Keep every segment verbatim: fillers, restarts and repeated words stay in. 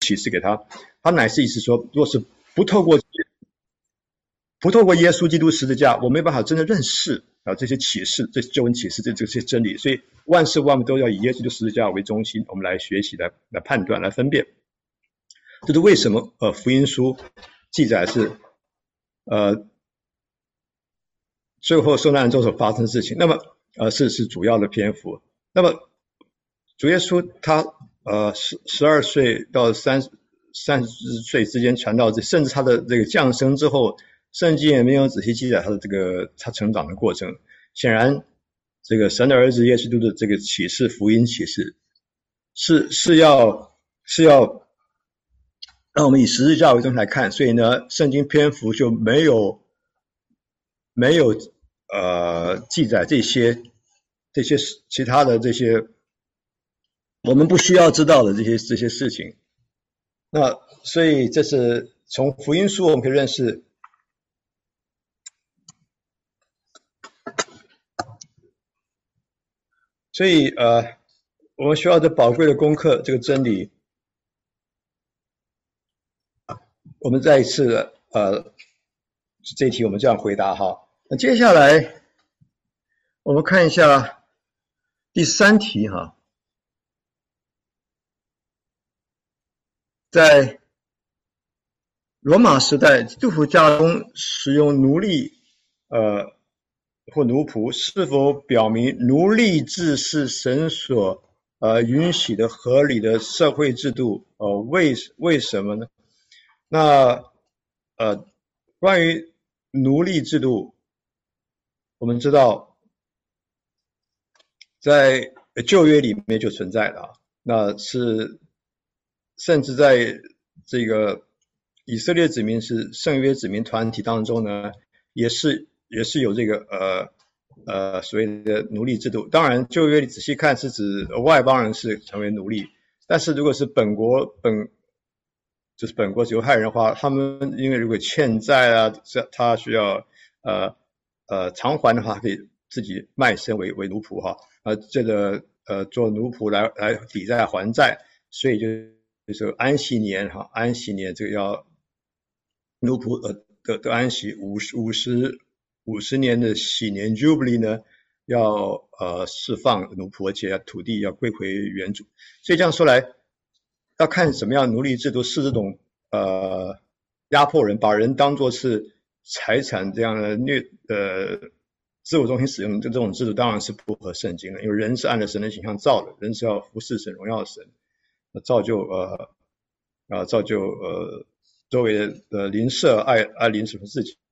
启示给他。他乃是意思说，若是不透过不透过耶稣基督十字架，我没办法真的认识啊这些启示，这救恩启示，这这些真理。所以万事万物都要以耶稣基督十字架为中心，我们来学习、来来判断、来分辨。这是为什么？呃，福音书记载是呃最后受难之后所发生的事情。那么呃是是主要的篇幅。那么主耶稣他呃十十二岁到三三十岁之间传道，甚至他的这个降生之后，圣经也没有仔细记载他的这个他成长的过程。显然，这个神的儿子耶稣基督的这个启示，福音启示，是是要是要让我们以十字架为中心来看。所以呢，圣经篇幅就没有没有呃记载这些这些其他的这些我们不需要知道的这些这些事情。那所以这是从福音书我们可以认识，所以呃我们需要这宝贵的功课，这个真理，我们再一次的呃这一题我们这样回答哈。那接下来我们看一下第三题哈。在罗马时代，基督徒家中使用奴隶呃或奴仆，是否表明奴隶制是神所呃允许的合理的社会制度？呃为为什么呢？那呃关于奴隶制度，我们知道在旧约里面就存在了，那是甚至在这个以色列子民是圣约子民团体当中呢，也是也是有这个呃呃所谓的奴隶制度。当然旧约里仔细看是指外邦人是成为奴隶，但是如果是本国本就是本国犹太人的话，他们因为如果欠债啊，他需要呃呃偿还的话，可以自己卖身为为奴仆哈，呃这个呃做奴仆来来抵债还债，所以就就是安息年哈，安息年这个要奴仆呃的的安息五十五十五十年的喜年 Jubilee 呢，要呃释放奴仆，而且土地要归回原主。所以这样说来，要看什么样奴隶制度是这种呃压迫人，把人当作是财产这样的虐呃自我中心使用的这种制度，当然是不合圣经的，因为人是按照神的形象造的，人是要服侍神、荣耀神。造就呃啊造就呃周围的呃邻舍爱爱邻舍自己，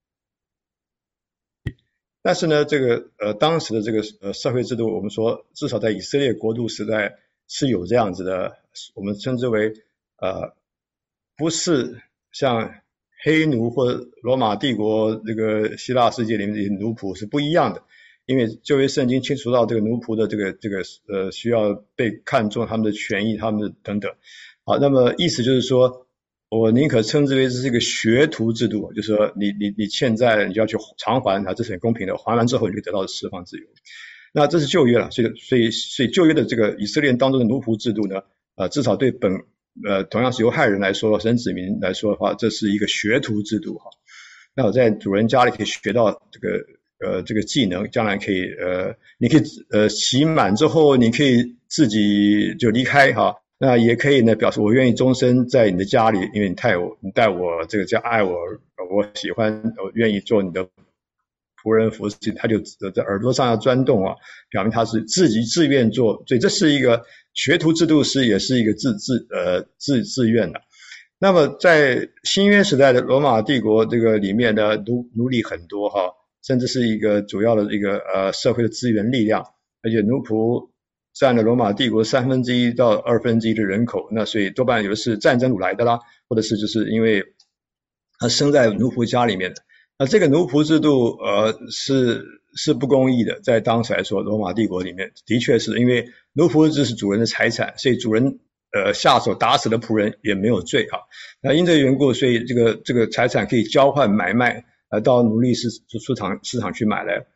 但是呢，这个呃当时的这个呃社会制度，我们说至少在以色列国度时代是有这样子的，我们称之为呃不是像黑奴或罗马帝国这个希腊世界里面的奴仆是不一样的。因为旧约圣经清楚到这个奴仆的这个这个呃需要被看重他们的权益，他们的等等。好，那么意思就是说，我宁可称之为这是一个学徒制度，就是说你你你欠债你就要去偿还它，这是很公平的，还完之后你就得到释放自由。那这是旧约了，所以所以所以旧约的这个以色列当中的奴仆制度呢，呃至少对本呃同样是犹太人来说，神子民来说的话，这是一个学徒制度哈。那我在主人家里可以学到这个。呃，这个技能将来可以呃，你可以呃习满之后，你可以自己就离开哈。那也可以呢，表示我愿意终身在你的家里，因为你带我，你带我这个家爱我，我喜欢，我愿意做你的仆人服侍。他就在耳朵上要钻洞啊，表明他是自己自愿做。所以这是一个学徒制度，是也是一个自自呃自自愿的。那么在新约时代的罗马帝国这个里面的奴奴隶很多哈。甚至是一个主要的一个呃社会的资源力量，而且奴仆占了罗马帝国三分之一到二分之一的人口，那所以多半有的是战争掳来的啦，或者是就是因为他生在奴仆家里面的。那这个奴仆制度呃是是不公义的，在当时来说，罗马帝国里面的确是因为奴仆制是主人的财产，所以主人呃下手打死的仆人也没有罪哈。那因这个缘故，所以这个这个财产可以交换买卖。呃，到奴隶市市场市场去买来，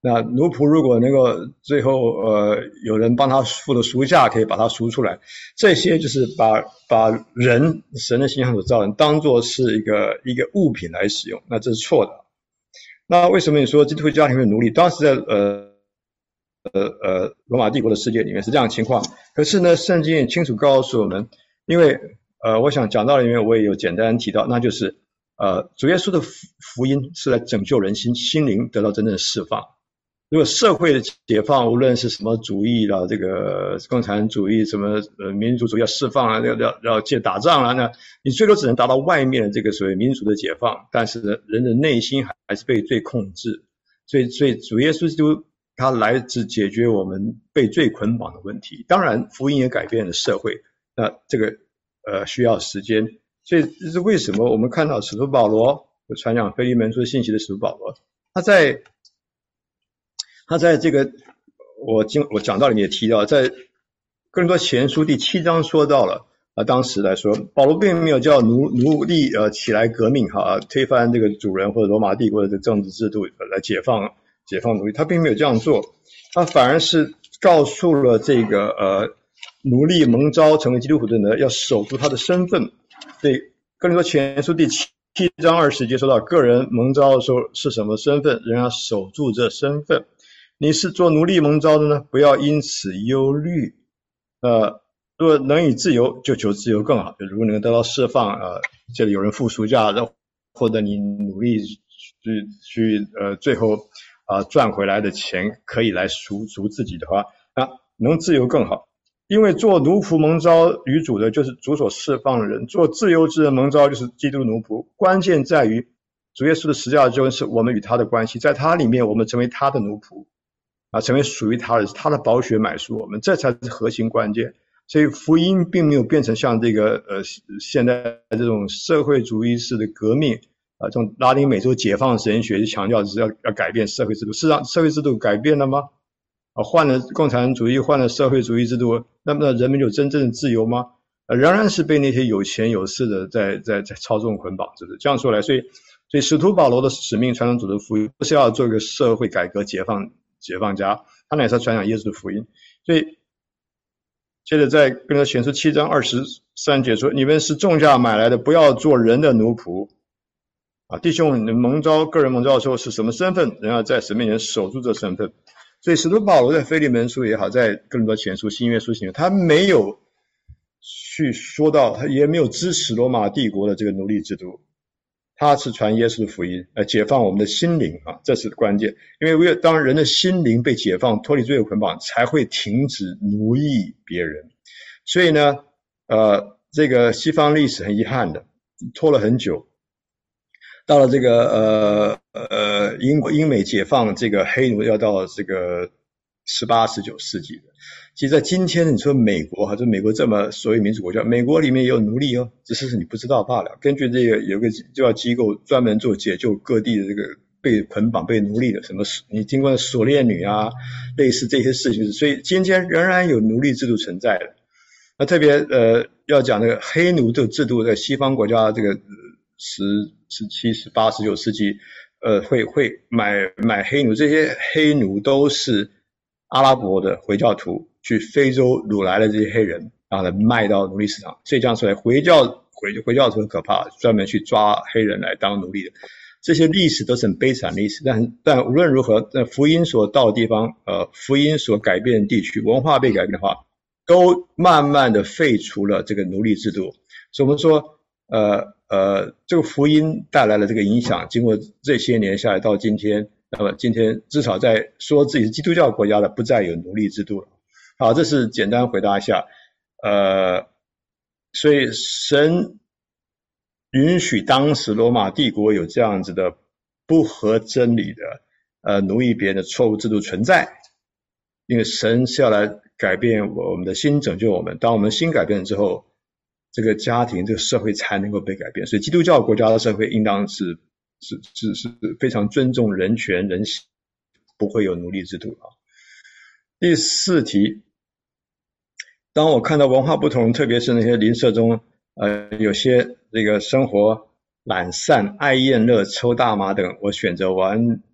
那奴仆如果能够最后呃有人帮他付了赎价，可以把他赎出来，这些就是把把人神的形象所造人当作是一个一个物品来使用，那这是错的。那为什么你说基督徒家庭会奴隶？当时在呃呃呃罗马帝国的世界里面是这样的情况，可是呢，圣经也清楚告诉我们，因为呃我想讲到里面我也有简单提到，那就是呃主耶稣的福音是来拯救人心心灵得到真正的释放。如果社会的解放，无论是什么主义啦，这个共产主义、什么呃民族主义要释放啊，要要要借打仗啊，那你最多只能达到外面的这个所谓民族的解放，但是人的内心还是被罪控制。所以，所以主耶稣基督他来自解决我们被罪捆绑的问题。当然，福音也改变了社会，那这个呃需要时间。所以这是为什么我们看到使徒保罗传讲腓利门书信息的使徒保罗，他在他在这个我经我讲到里面也提到，在哥林多前书第七章说到了啊，当时来说，保罗并没有叫奴奴隶呃起来革命哈，推翻这个主人或者罗马帝国的这个政治制度来解放解放奴隶，他并没有这样做，他反而是告诉了这个呃奴隶蒙召成为基督徒的人要守住他的身份。所以哥林多前书第七章二十节说到，个人蒙召的时候是什么身份，人要守住这身份。你是做奴隶蒙召的呢，不要因此忧虑。呃，如果能以自由，就求自由更好。如果能得到释放，呃，这里有人付赎价，或者你努力去去呃，最后啊、呃、赚回来的钱可以来赎赎自己的话，那能自由更好。因为做奴仆蒙召于主的，就是主所释放的人；做自由之人蒙召，就是基督奴仆。关键在于主耶稣的十架救恩是我们与他的关系，在他里面我们成为他的奴仆。啊，成为属于他的，他的宝血买赎我们，这才是核心关键。所以福音并没有变成像这个呃现在这种社会主义式的革命啊，这种拉丁美洲解放神学强调是要要改变社会制度，事实上社会制度改变了吗？啊，换了共产主义，换了社会主义制度，那么人们有真正的自由吗？啊，仍然是被那些有钱有势的在在在操纵捆绑，是不是？这样说来，所以所以使徒保罗的使命传承主的福音，不是要做一个社会改革解放。解放家，他乃是传讲耶稣的福音。所以接着在哥林多前书七章二十三节说，你们是重价买来的，不要做人的奴仆啊！弟兄，你们蒙召个人蒙召的时候是什么身份，人要在神面前守住这身份。所以使徒保罗在腓利门书也好，在哥林多前书、新约书里面，他没有去说到，他也没有支持罗马帝国的这个奴隶制度。他是传耶稣的福音，来解放我们的心灵啊，这是关键。因为当人的心灵被解放，脱离罪恶捆绑，才会停止奴役别人。所以呢，呃，这个西方历史很遗憾的拖了很久，到了这个呃呃英国英美解放这个黑奴要到这个十八、十九世纪的。其实在今天你说美国哈，就美国这么所谓民主国家，美国里面也有奴隶哦，只是你不知道罢了。根据这个有个就要机构专门做解救各地的这个被捆绑被奴隶的，什么你经过锁链女啊，类似这些事情，所以今天仍然有奴隶制度存在的。那特别呃要讲这个黑奴这个制度，在西方国家这个十、十七、十八、十九世纪，呃会会买买黑奴，这些黑奴都是阿拉伯的回教徒去非洲掳来的这些黑人，然后呢卖到奴隶市场。所以这样说来，回教回回教徒很可怕，专门去抓黑人来当奴隶的。这些历史都是很悲惨的历史，但但无论如何，那福音所到的地方，呃，福音所改变的地区，文化被改变的话，都慢慢的废除了这个奴隶制度。所以我们说，呃呃，这个福音带来了这个影响，经过这些年下来到今天。那么今天至少在说自己是基督教国家的，不再有奴隶制度了。好，这是简单回答一下。呃，所以神允许当时罗马帝国有这样子的不合真理的呃奴役别人的错误制度存在，因为神是要来改变我们的心，拯救我们。当我们心改变之后，这个家庭、这个社会才能够被改变。所以基督教国家的社会应当是是是是非常尊重人权人性，不会有奴隶制度啊。第四题，当我看到文化不同，特别是那些邻舍中，呃，有些这个生活懒散、爱宴乐、抽大麻等，我选择玩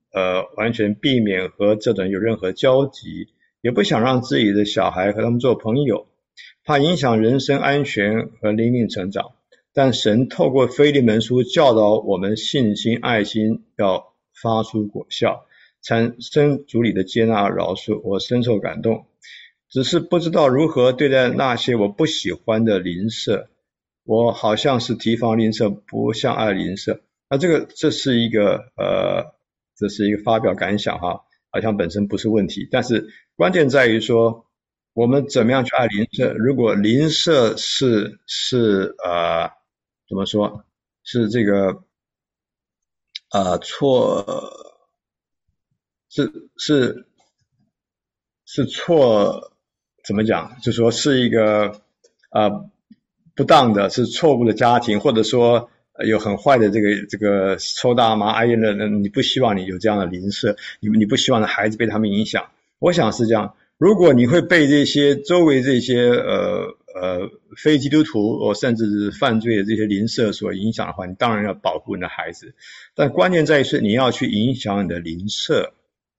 呃完全避免和这种有任何交集，也不想让自己的小孩和他们做朋友，怕影响人身安全和灵命成长。但神透过腓利门书教导我们信心爱心要发出果效，产生主里的接纳饶恕，我深受感动。只是不知道如何对待那些我不喜欢的邻舍，我好像是提防邻舍，不像爱邻舍。那这个这是一个呃，这是一个发表感想哈，好像本身不是问题，但是关键在于说我们怎么样去爱邻舍。如果邻舍是是呃怎么说，是这个呃错是是是错，怎么讲？就说是一个呃不当的，是错误的家庭，或者说有很坏的这个这个抽大麻、挨烟的人，你不希望你有这样的邻舍，你你不希望的孩子被他们影响。我想是这样。如果你会被这些周围这些呃呃非基督徒或甚至是犯罪的这些邻舍所影响的话，你当然要保护你的孩子。但关键在于是你要去影响你的邻舍。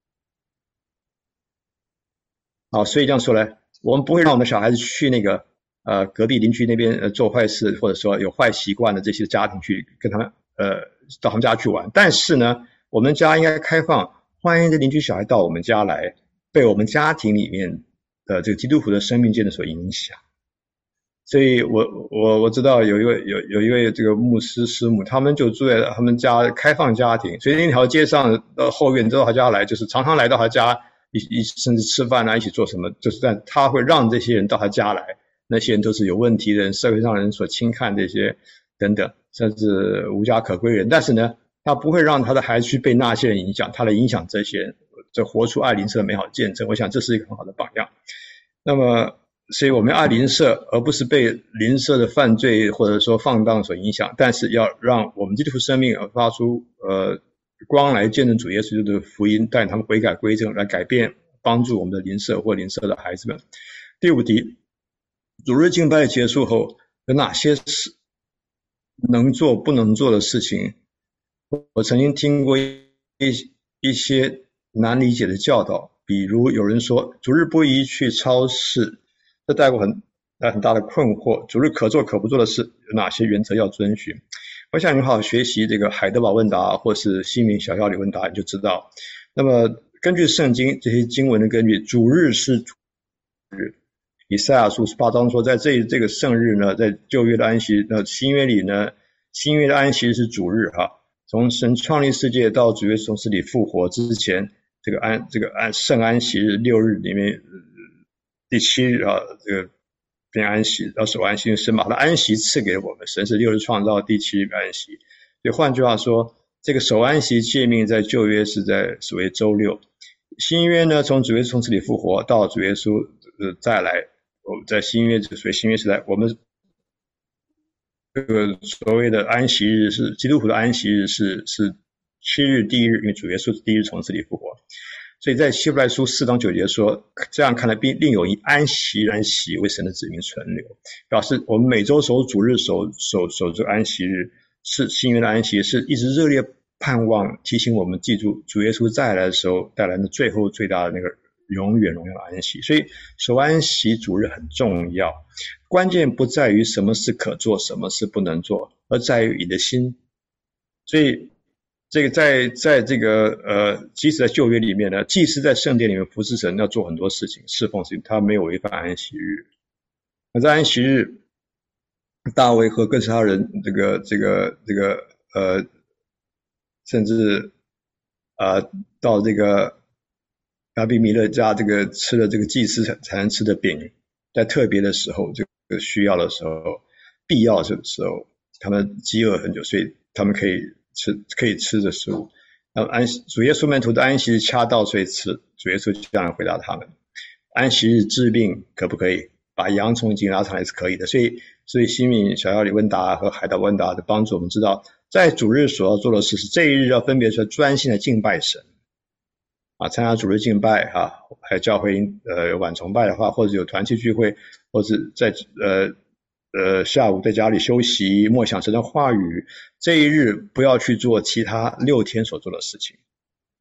好，所以这样说呢，我们不会让我们的小孩子去那个呃隔壁邻居那边呃做坏事，或者说有坏习惯的这些家庭去跟他们呃到他们家去玩。但是呢，我们家应该开放，欢迎这邻居小孩到我们家来，被我们家庭里面的这个基督徒的生命见证所影响。所以我我我知道有一位有有一位这个牧师师母，他们就住在他们家开放家庭，所以那条街上的后院都到他家来，就是常常来到他家。一一甚至吃饭啊，一起做什么，就是但他会让这些人到他家来，那些人都是有问题的人，社会上人所轻看这些等等，甚至无家可归人。但是呢，他不会让他的孩子去被那些人影响，他来影响这些人，这活出爱邻舍的美好见证。我想这是一个很好的榜样。那么，所以我们要爱邻舍，而不是被邻舍的犯罪或者说放荡所影响，但是要让我们基督徒生命而发出呃。光来见证主耶稣的福音，带他们悔改归正，来改变，帮助我们的邻舍或邻舍的孩子们。第五题，主日敬拜结束后有哪些事能做不能做的事情？我曾经听过一一些难理解的教导，比如有人说主日不宜去超市，这带过很很大的困惑。主日可做可不做的事，有哪些原则要遵循？我想你好好学习这个海德堡问答或是新民小教理问答，你就知道。那么根据圣经这些经文的根据，主日是主日。以赛亚书十八章说，在这这个圣日呢，在旧约的安息，那新约里呢，新约的安息日是主日哈。从神创立世界到主耶稣从死里复活之前，这个安这个安圣安息日六日里面，第七日啊，这个。便安息，要守安息日，神把他的安息赐给我们。神是六日创造，第七日安息。所以换句话说，这个守安息诫命在旧约是在所谓周六，新约呢，从主耶稣从死里复活到主耶稣呃再来，我们在新约所谓新约时代，我们这个所谓的安息日是基督徒的安息日是是七日第一日，因为主耶稣第一日从死里复活。所以在希伯来书四章九节说，这样看来并另有一安息安息为神的子民存留，表示我们每周守主日守守守这个安息日是新约的安息，是一直热烈盼望提醒我们记住主耶稣再来的时候带来的最后最大的那个永远荣耀的安息。所以守安息主日很重要，关键不在于什么是可做什么是不能做，而在于你的心。所以这个在在这个呃，即使在旧约里面呢，祭司在圣殿里面服侍神要做很多事情，侍奉事情，他没有违反安息日。那在安息日，大卫和哥斯拉人这个这个这个呃，甚至呃到这个亚比米勒家这个吃了这个祭司才能吃的饼，在特别的时候，这个需要的时候，必要的时候，他们饥饿很久，所以他们可以。吃可以吃的食物，那么安主耶稣门徒的安息日恰到，所以吃。主耶稣这样回答他们：安息日治病可不可以？把羊从井拉上来是可以的。所以，所以西敏小要理问答和海岛问答的帮助，我们知道，在主日所要做的事是这一日要分别出来专心的敬拜神啊，参加主日敬拜哈、啊，还有教会呃有晚崇拜的话，或者有团契聚会，或者在呃。呃，下午在家里休息，默想神的话语。这一日不要去做其他六天所做的事情。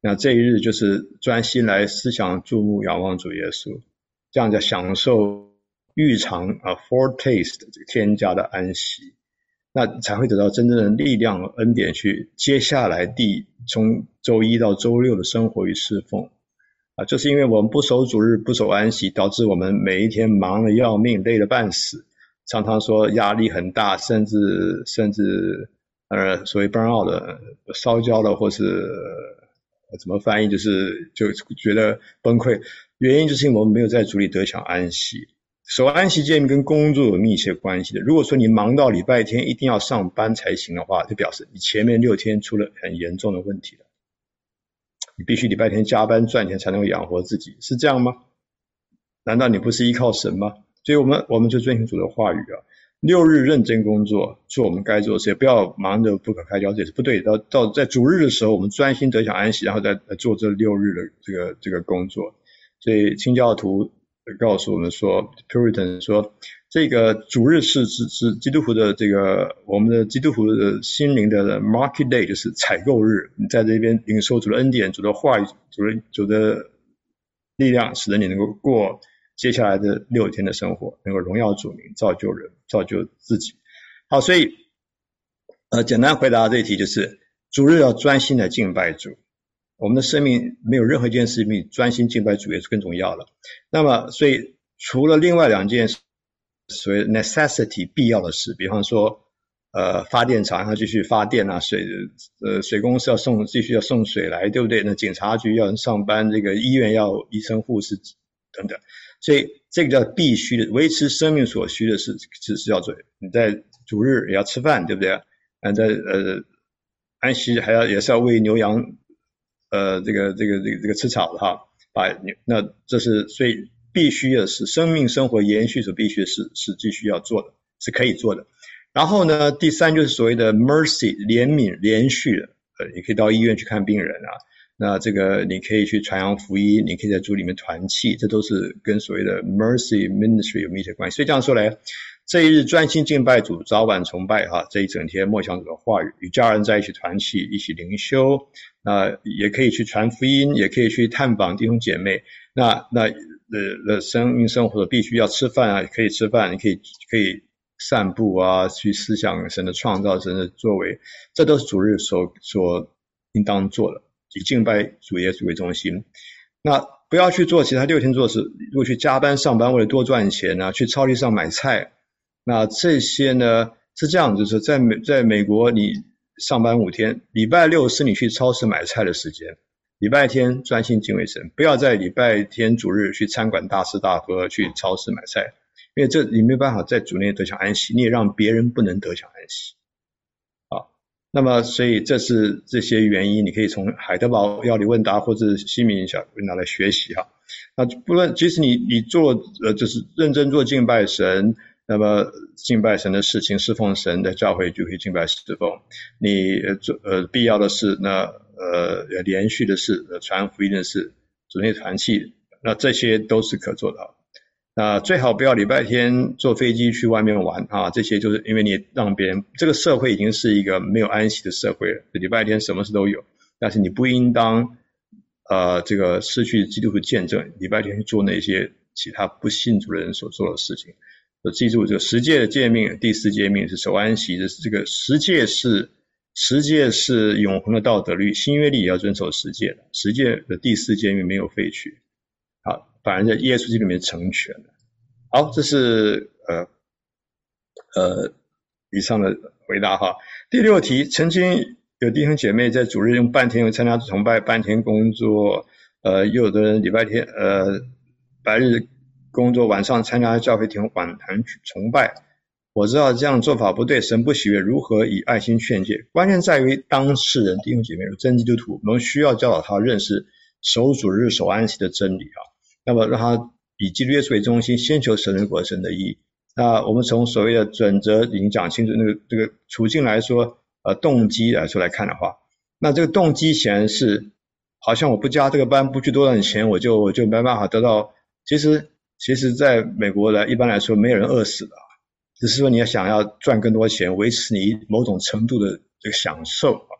那这一日就是专心来思想注目仰望主耶稣，这样的享受预尝啊 foretaste 这个天家的安息，那才会得到真正的力量和恩典去接下来第从周一到周六的生活与侍奉啊，就是因为我们不守主日不守安息，导致我们每一天忙得要命，累得半死，常常说压力很大，甚至甚至呃所谓 burn out 的烧焦了，或是、呃、怎么翻译，就是就觉得崩溃，原因就是因为我们没有在主里得享安息。守安息诫命跟工作有密切关系的。如果说你忙到礼拜天一定要上班才行的话，就表示你前面六天出了很严重的问题了。你必须礼拜天加班赚钱才能够养活自己，是这样吗？难道你不是依靠神吗？所以我们我们就遵循主的话语啊，六日认真工作，做我们该做的事，不要忙得不可开交，这也是不对的。到到在主日的时候，我们专心得享安息，然后再做这六日的这个这个工作。所以清教徒告诉我们说 Puritan 说这个主日是是是基督徒的这个我们的基督徒的心灵的 market day， 就是采购日，你在这边领受主的恩典，主的话语，主的主的力量，使得你能够过接下来的六天的生活，能够荣耀主名，造就人，造就自己。好，所以呃简单回答这一题，就是主日要专心的敬拜主，我们的生命没有任何一件事比专心敬拜主耶稣更重要了。那么所以除了另外两件所谓 necessity 必要的事，比方说呃发电厂要继续发电啊，水呃水公司要送继续要送水来，对不对？那警察局要人上班，这个医院要医生护士等等，所以这个叫必须的，维持生命所需的是是是要做。你在主日也要吃饭，对不对？那在呃安息还要也是要喂牛羊。呃，这个这个这个这个吃草的哈，把那这是所以必须的是生命生活延续所必须的是是继续要做的，是可以做的。然后呢，第三就是所谓的 mercy 怜悯连续的，呃，你可以到医院去看病人啊，那这个你可以去传扬福音，你可以在主里面团契，这都是跟所谓的 mercy ministry 有密切关系。所以这样说来，这一日专心敬拜主，早晚崇拜哈，这一整天默想主的话语，与家人在一起团契，一起灵修，那也可以去传福音，也可以去探访弟兄姐妹。那那呃生命生活必须要吃饭啊，可以吃饭，你可以可以散步啊，去思想神的创造，神的作为，这都是主日所所应当做的，以敬拜主耶稣为中心。那不要去做其他六天做事，如果去加班上班为了多赚钱啊，去超市上买菜。那这些呢是这样，就是在美在美国你上班五天，礼拜六是你去超市买菜的时间，礼拜天专心敬畏神，不要在礼拜天主日去餐馆大吃大喝，去超市买菜，因为这你没办法在主内得享安息，你也让别人不能得享安息。好，那么所以这是这些原因，你可以从海德堡要理问答或者西敏小问答来学习哈。那不论即使你你做呃就是认真做敬拜神。那么敬拜神的事情，侍奉神的教会就可以敬拜侍奉。你做呃必要的事，那呃连续的事，呃传福音的事，主内团契，那这些都是可做的。那最好不要礼拜天坐飞机去外面玩啊，这些就是因为你让别人，这个社会已经是一个没有安息的社会了，礼拜天什么事都有，但是你不应当呃这个失去基督徒见证，礼拜天去做那些其他不信主的人所做的事情。记住这个十诫的诫命，第四诫命是守安息的，这个十诫是十诫是永恒的道德律，新约里也要遵守十诫的，十诫的第四诫命没有废去，好，反而在耶稣基督里面成全了。好，这是呃呃以上的回答哈。第六题，曾经有弟兄姐妹在主日用半天参加崇拜，半天工作，呃，又有的人礼拜天呃白日工作，晚上参加教会庭晚堂崇拜。我知道这样做法不对，神不喜悦，如何以爱心劝诫？关键在于当事人弟兄姐妹有真基督徒，我们需要教导他认识守主日守安息的真理啊。那么让他以基督耶稣为中心，先求神的国神的义。那我们从所谓的准则已经讲清楚，那个这个处境来说，呃，动机来说来看的话，那这个动机显然是好像我不加这个班，不去多赚钱，我就我就没办法得到。其实。其实在美国来一般来说没有人饿死的，只是说你要想要赚更多钱，维持你某种程度的这个享受。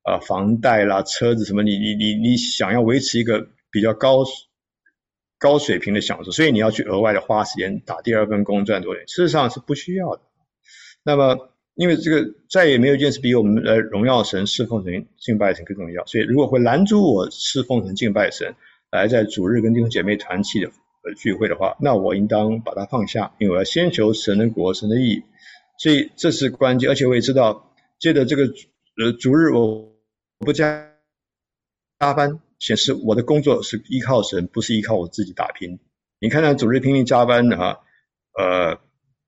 啊房贷啦、车子什么，你你你你想要维持一个比较高高水平的享受，所以你要去额外的花时间打第二份工赚多点，事实上是不需要的。那么因为这个再也没有一件事比我们来荣耀神、侍奉神、敬拜神更重要，所以如果会拦阻我侍奉神、敬拜神，来在主日跟弟兄姐妹团契的聚会的话，那我应当把它放下，因为我要先求神的国、神的义，所以这是关键。而且我也知道，借着这个呃主日我不加加班，显示我的工作是依靠神，不是依靠我自己打拼。你看到主日拼命加班啊，呃。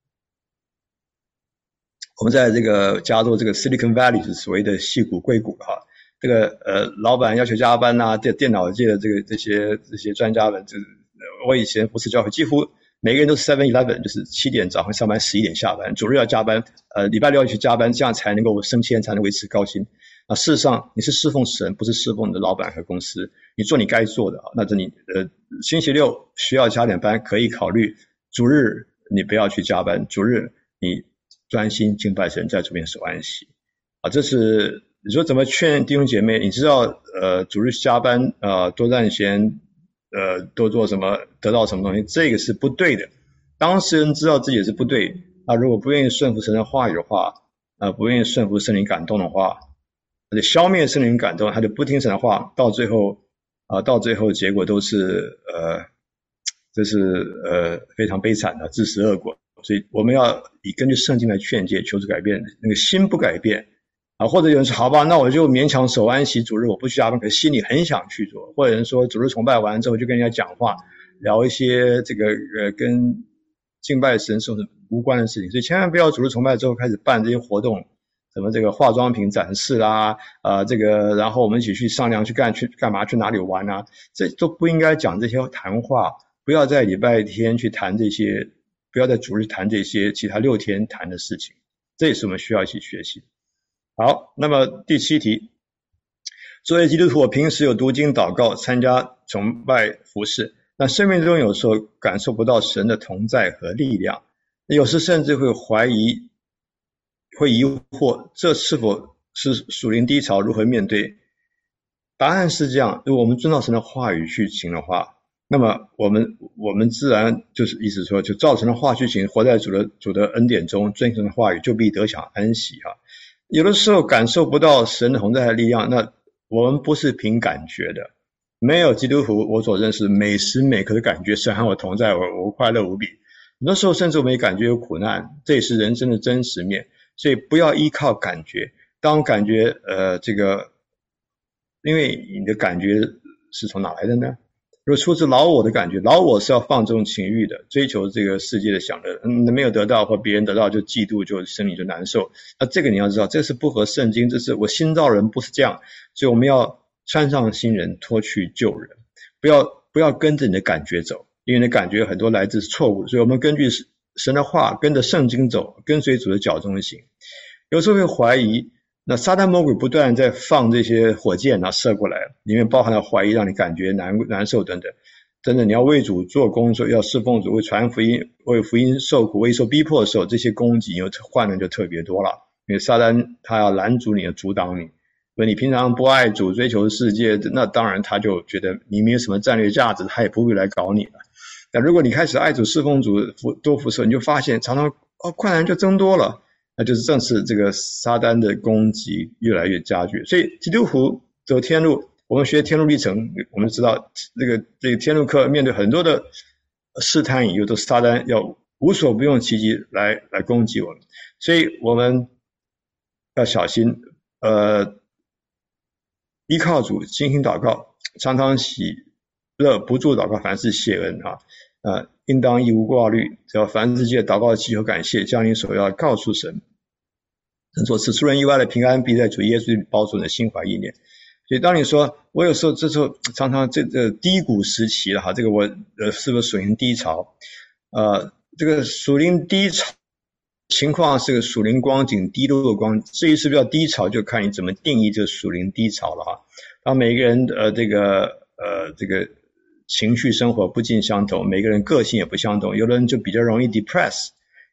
我们在这个加州这个 Silicon Valley 是所谓的矽谷硅谷哈，这个呃老板要求加班呐、啊，这电脑界的这个这些这些专家们，就是我以前不是教会，几乎每个人都是 seven eleven， 就是七点早上上班，十一点下班，主日要加班，呃礼拜六要去加班，这样才能够升迁，才能维持高薪。啊，事实上你是侍奉神，不是侍奉你的老板和公司，你做你该做的啊。那这你呃星期六需要加点班可以考虑，主日你不要去加班，主日你专心敬拜神，在主面守安息啊，这是你说怎么劝弟兄姐妹？你知道，呃，主日加班啊、呃，多赚钱，呃，多做什么，得到什么东西，这个是不对的。当事人知道自己是不对，啊，如果不愿意顺服神的话语的话，啊，不愿意顺服圣灵感动的话，而且消灭圣灵感动，他就不听神的话，到最后啊，到最后结果都是呃，这是呃非常悲惨的，自食恶果。所以我们要以根据圣经来劝诫，求主改变，那个心不改变啊，或者有人说好吧，那我就勉强守安息主日，我不去加班，可是心里很想去做，或者人说主日崇拜完之后就跟人家讲话，聊一些这个呃跟敬拜神圣无关的事情，所以千万不要主日崇拜之后开始办这些活动，什么这个化妆品展示啦，啊、呃、这个然后我们一起去商量去干去干嘛去哪里玩啊，这都不应该讲这些谈话，不要在礼拜天去谈这些。不要在主日谈这些其他六天谈的事情，这也是我们需要一起学习。好，那么第七题，作为基督徒，我平时有读经祷告，参加崇拜服事，那生命中有时候感受不到神的同在和力量，有时甚至会怀疑，会疑惑，这是否是属灵低潮，如何面对？答案是这样，如果我们遵照神的话语去行的话，那么我们我们自然就是意思说，就照神的话去行，活在主的主的恩典中，遵循的话语，就必得享安息哈。有的时候感受不到神的同在的力量，那我们不是凭感觉的。没有基督徒我所认识每时每刻的感觉神和我同在，我我快乐无比。很多时候甚至我们也感觉有苦难，这也是人生的真实面。所以不要依靠感觉，当感觉呃这个，因为你的感觉是从哪来的呢？如果出自老我的感觉，老我是要放纵情欲的，追求这个世界的享乐，嗯，没有得到或别人得到就嫉妒，就心里就难受。那这个你要知道，这是不合圣经，这是我新造人不是这样，所以我们要穿上新人，脱去旧人，不要不要跟着你的感觉走，因为你的感觉很多来自错误，所以我们根据神的话，跟着圣经走，跟随主的脚中行。有时候会怀疑。那撒旦魔鬼不断在放这些火箭啊射过来，里面包含了怀疑，让你感觉难难受等等。真的，你要为主做工作，要侍奉主，为传福音，为福音受苦，为受逼迫的时候，这些攻击又换的就特别多了。因为撒旦他要拦阻你，阻挡你。如果你平常不爱主，追求世界，那当然他就觉得你没有什么战略价值，他也不会来搞你了。但如果你开始爱主、侍奉主、多服侍，你就发现常常哦困难就增多了。那就是正是这个撒旦的攻击越来越加剧，所以基督徒走天路，我们学天路历程，我们知道这个这个天路课面对很多的试探以后，都撒旦要无所不用其极来来攻击我们，所以我们要小心，呃，依靠主，精心祷告，常常喜乐，不住祷告，凡事谢恩啊。呃，应当一无挂虑，只要凡事借祷告祈求感谢，将你所要告诉神。神所赐出人意外的平安，必在主耶稣里包住你的心怀意念。所以当你说我有时候这时候常常这个低谷时期了哈，这个我呃是不是属灵低潮？呃，这个属灵低潮情况是个属灵光景低落的光，至于是不是叫低潮，就看你怎么定义这个属灵低潮了哈。当每个人呃这个呃这个情绪生活不尽相同，每个人个性也不相同，有的人就比较容易 depress，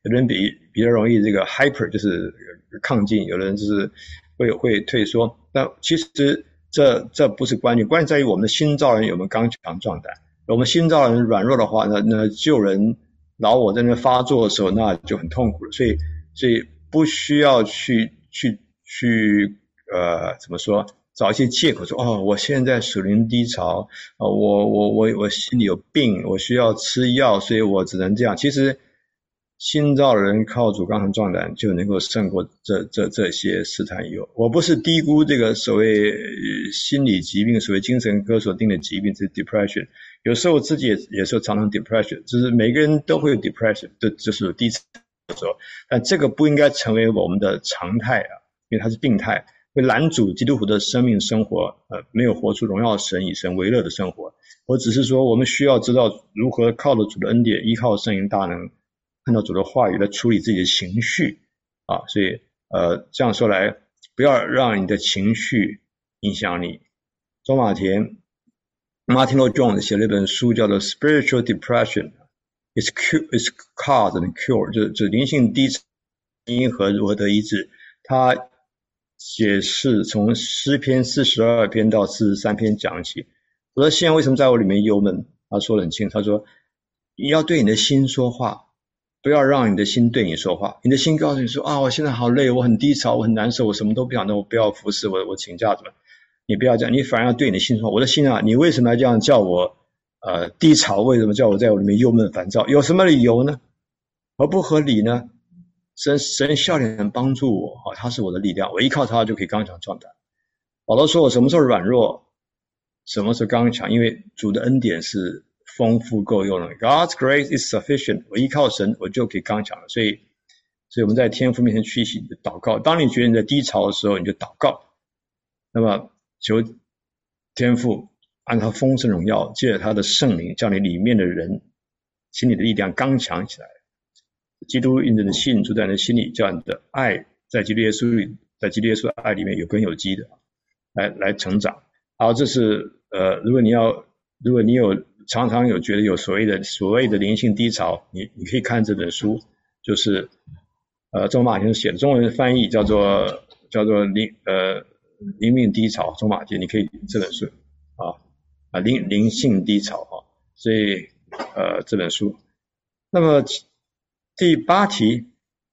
有人比比较容易这个 hyper 就是亢进，有的人就是会会退缩。那其实这这不是关键，关键在于我们的心造人有没有刚强壮胆。我们心造人软弱的话，那那救人老我在那发作的时候，那就很痛苦了。所以所以不需要去去去呃怎么说？找一些借口说哦，我现在属灵低潮，呃，我我我我心里有病，我需要吃药，所以我只能这样。其实新造人靠主刚强壮胆就能够胜过这这这些试探诱。我不是低估这个所谓心理疾病，所谓精神科所定的疾病，这是 depression。有时候自己也也是常常 depression， 就是每个人都会有 depression， 这就是有低潮的时候，但这个不应该成为我们的常态啊，因为它是病态。会拦阻基督徒的生命生活，呃，没有活出荣耀神以神为乐的生活。我只是说，我们需要知道如何靠着主的恩典，依靠圣灵大能，看到主的话语来处理自己的情绪啊。所以，呃，这样说来，不要让你的情绪影响你。周马田 Martin Lloyd Jones 写了一本书，叫做《Spiritual Depression Is Is Caused and Cured》，就是就是灵性低潮因何如何得医治。他解释从诗篇四十二篇到四十三篇讲起。我说现在为什么在我里面忧闷？他说得很清，他说你要对你的心说话，不要让你的心对你说话。你的心告诉你说啊，我现在好累，我很低潮，我很难受，我什么都不想弄，我不要服侍，我我请假怎么？你不要这样，你反而要对你的心说，我的心啊，你为什么要这样叫我呃低潮？为什么叫我在我里面忧闷烦躁？有什么理由呢？合不合理呢？神神笑脸帮助我啊，他是我的力量，我依靠他就可以刚强壮胆。保罗说我什么时候软弱，什么时候刚强，因为主的恩典是丰富够用的。God's grace is sufficient， 我依靠神，我就可以刚强了。所以，所以我们在天父面前屈膝祷告。当你觉得你在低潮的时候，你就祷告。那么求天父按他丰盛荣耀，借着他的圣灵，叫你里面的人心里的力量刚强起来。基督因着的信住在你的心里，叫你的爱在基督耶稣里，在基督耶稣的爱里面有根有基的，来来成长。好，这是呃，如果你要，如果你有常常有觉得有所谓的所谓的灵性低潮，你你可以看这本书，就是呃，周马田写的，中文翻译叫做叫做灵呃灵命低潮，周马田，你可以这本书啊啊灵灵性低潮啊，所以呃这本书，那么。第八题，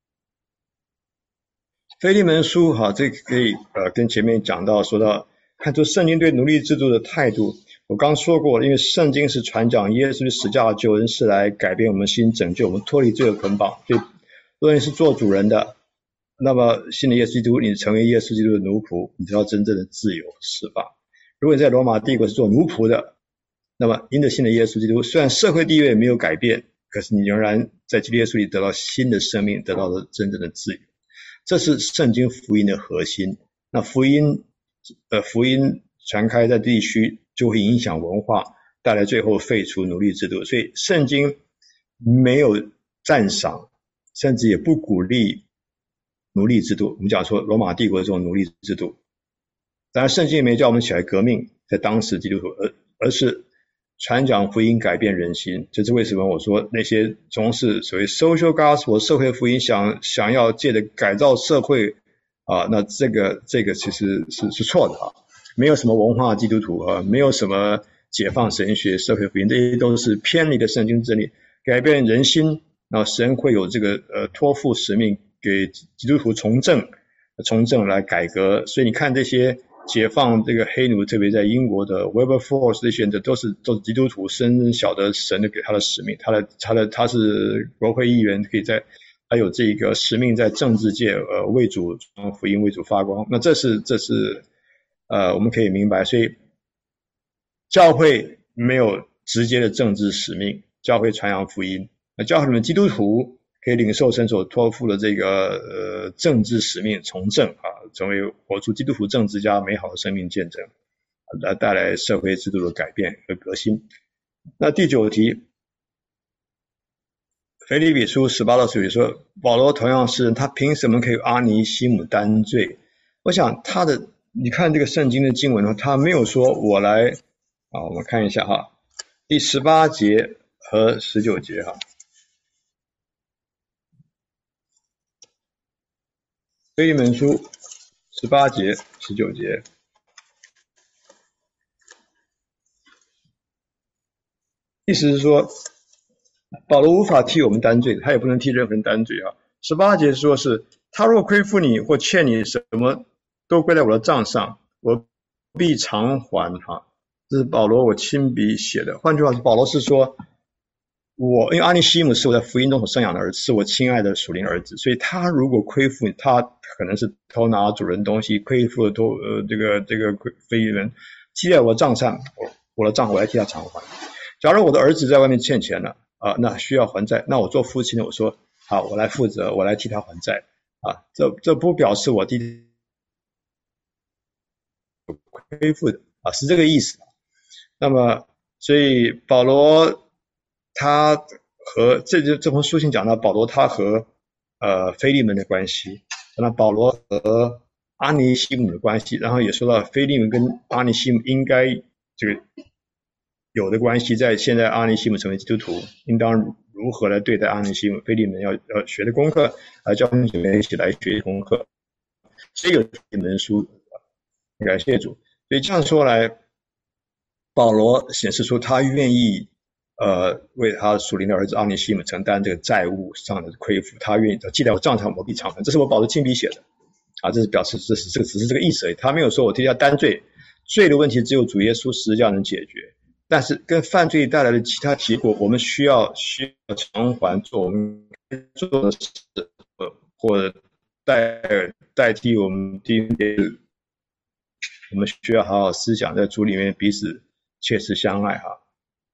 腓利门书哈，这个可以呃跟前面讲到说到，看出圣经对奴隶制度的态度。我刚说过，因为圣经是传讲耶稣的十架救恩，是来改变我们心，拯救我们脱离罪恶捆绑。所以，如果你是做主人的，那么信了耶稣基督，你成为耶稣基督的奴仆，你得到真正的自由释放。如果你在罗马帝国是做奴仆的，那么因着信了耶稣基督，虽然社会地位没有改变，可是你仍然在基督耶稣里得到新的生命，得到了真正的自由。这是圣经福音的核心。那福音呃福音传开在地区，就会影响文化，带来最后废除奴隶制度。所以圣经没有赞赏，甚至也不鼓励奴隶制度。我们讲说罗马帝国的这种奴隶制度，当然圣经也没叫我们起来革命，在当时基督徒，而而是传讲福音改变人心。这是为什么我说那些从事所谓 social gospel 社会福音，想想要借着改造社会啊，那这个这个其实是是错的啊。没有什么文化基督徒啊，没有什么解放神学社会福音，这些都是偏离的圣经真理，改变人心。然后神会有这个呃托付使命给基督徒从政，从政来改革。所以你看这些解放这个黑奴，特别在英国的 Wilberforce 这些人，都是都是基督徒，深晓得神的给他的使命，他的他的他是国会议员，可以在他有这个使命在政治界呃为主福音为主发光。那这是这是呃我们可以明白，所以教会没有直接的政治使命，教会传扬福音，那教会里面基督徒可以领受神所托付的这个呃政治使命，从政啊，成为活出基督徒政治家美好的生命见证，来带来社会制度的改变和革新。那第九题，腓立比书十八到十九节说，保罗同样是人，他凭什么可以阿尼西姆担罪？我想他的，你看这个圣经的经文，他没有说我来啊，我们看一下哈，第十八节和十九节哈。 腓利门书十八节、十九节。意思是说，保罗无法替我们担罪，他也不能替任何人担罪啊。十八节说是，他若亏负你或欠你什么，都归在我的账上，我必偿还哈。这是保罗我亲笔写的。换句话说，保罗是说，我因为阿尼西姆是我在福音中所生养的儿子，是我亲爱的属灵儿子，所以他如果亏负，他可能是偷拿主人东西，亏负了多呃这个这个非利人，记在我的账上，我我的账我来替他偿还。假如我的儿子在外面欠钱了啊，那需要还债，那我做父亲的我说好，我来负责，我来替他还债啊，这这不表示我弟弟亏负的啊，是这个意思。那么，所以保罗他和这就这封书信讲到保罗他和呃腓利门的关系，那保罗和阿尼西姆的关系，然后也说到腓利门跟阿尼西姆应该这个有的关系，在现在阿尼西姆成为基督徒，应当如何来对待阿尼西姆？腓利门要要学的功课，啊，教弟兄姐妹一起来学功课。所以有一门书，感谢主。所以这样说来，保罗显示出他愿意，呃，为他属灵的儿子阿尼西姆承担这个债务上的亏负，他愿意记在我账上，我必偿还。这是我保罗亲笔写的，啊，这是表示这是这个只是这个意思而已，他没有说我替他担罪，罪的问题只有主耶稣十字架能解决。但是跟犯罪带来的其他结果，我们需要需要偿还做我们做的事，或者代代替我们弟兄姐妹，我们需要好好思想，在主里面彼此切实相爱哈。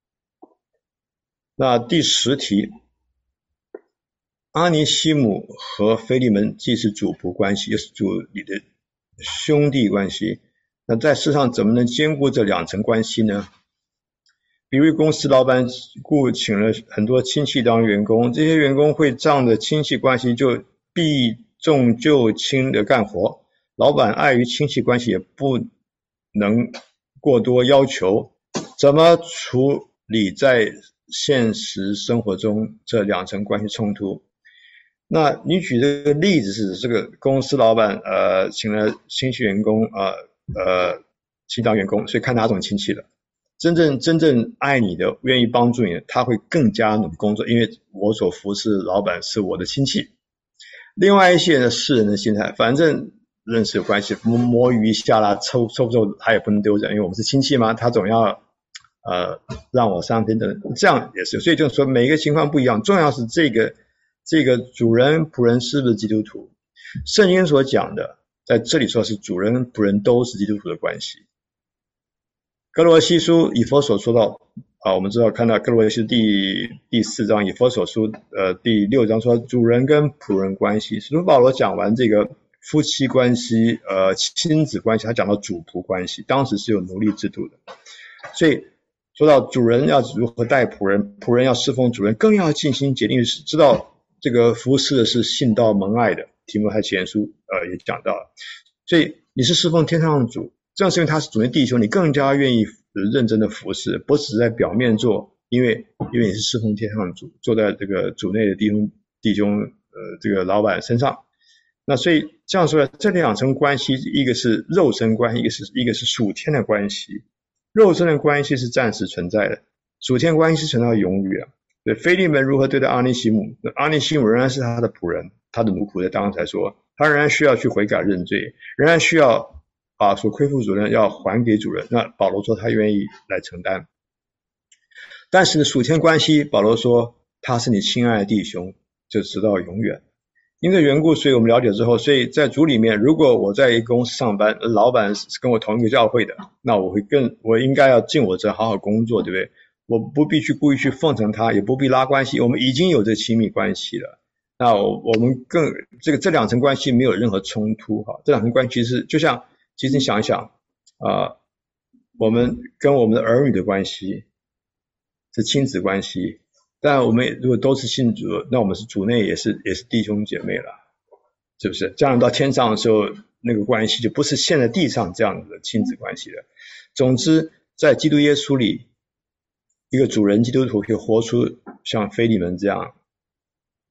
那第十题，阿尼西姆和腓利门既是主仆关系，又是主里的兄弟关系，那在世上怎么能兼顾这两层关系呢？比如公司老板雇请了很多亲戚当员工，这些员工会仗着亲戚关系就避重就轻的干活，老板碍于亲戚关系也不能过多要求，怎么处理在现实生活中这两层关系冲突？那你举这个例子是这个公司老板呃请了亲戚员工呃呃去当员工，所以看哪种亲戚了。真正真正爱你的，愿意帮助你的，他会更加努力工作，因为我所服侍老板是我的亲戚。另外一些人世人的心态，反正认识有关系，摸摸鱼下啦，抽抽不抽他也不能丢人，因为我们是亲戚嘛，他总要呃让我上天的，这样也是。所以就是说每一个情况不一样，重要是这个这个主人仆人是不是基督徒？圣经所讲的，在这里说是主人仆人都是基督徒的关系。哥罗西书以弗所说到啊，我们知道看到哥罗西第第四章，以弗所书呃第六章说主人跟仆人关系。使徒保罗讲完这个夫妻关系、呃亲子关系，他讲到主仆关系，当时是有奴隶制度的。所以说到主人要如何待仆人，仆人要侍奉主人，更要尽心竭力知道这个服侍的是信道蒙爱的。提摩太前书呃也讲到了，所以你是侍奉天上的主。正是因为他是主内弟兄，你更加愿意认真的服侍，不只在表面做，因为因为你是侍奉天上的主，坐在这个主内的弟兄弟兄呃这个老板身上。那所以这样说来，这两层关系，一个是肉身关系，一个是一个是属天的关系。肉身的关系是暂时存在的，属天关系是存在永远。对，腓利门如何对待阿尼西姆？阿尼西姆仍然是他的仆人，他的奴仆，在刚才说，他仍然需要去悔改认罪，仍然需要把所亏负主人要还给主人，那保罗说他愿意来承担。但是属天关系，保罗说他是你亲爱的弟兄，就直到永远。因为缘故，所以我们了解之后，所以在主里面，如果我在一个公司上班，老板是跟我同一个教会的，那我会更我应该要尽我责好好工作，对不对？我不必去故意去奉承他，也不必拉关系，我们已经有这亲密关系了。那我们更这个这两层关系没有任何冲突哈，这两层关系是就像其实你想一想啊、呃，我们跟我们的儿女的关系是亲子关系，但我们如果都是信主，那我们是主内也是也是弟兄姐妹了，是不是？这样到天上的时候，那个关系就不是现在地上这样子的亲子关系了。总之，在基督耶稣里，一个主人基督徒可以活出像腓利门这样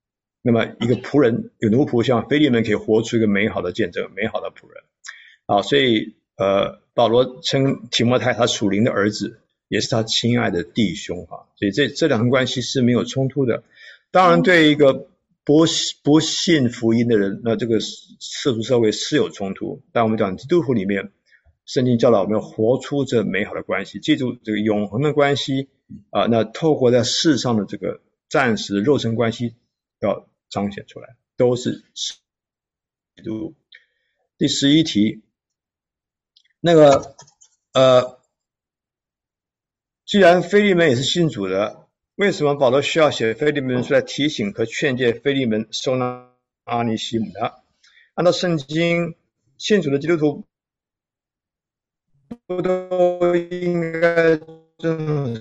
那么一个仆人，有奴仆像腓利门可以活出一个美好的见证，美好的仆人。啊，所以呃，保罗称提摩太他属灵的儿子，也是他亲爱的弟兄哈。所以这这两个关系是没有冲突的。当然，对一个不不信福音的人，那这个世俗社会是有冲突。但我们讲基督徒里面，圣经教导我们要活出这美好的关系，记住这个永恒的关系啊。那透过在世上的这个暂时的肉身关系，要彰显出来，都是基督。第十一题，那个呃，既然腓利门也是信主的，为什么保罗需要写腓利门书来提醒和劝诫腓利门收纳阿尼西姆呢？按照圣经，信主的基督徒不都应该遵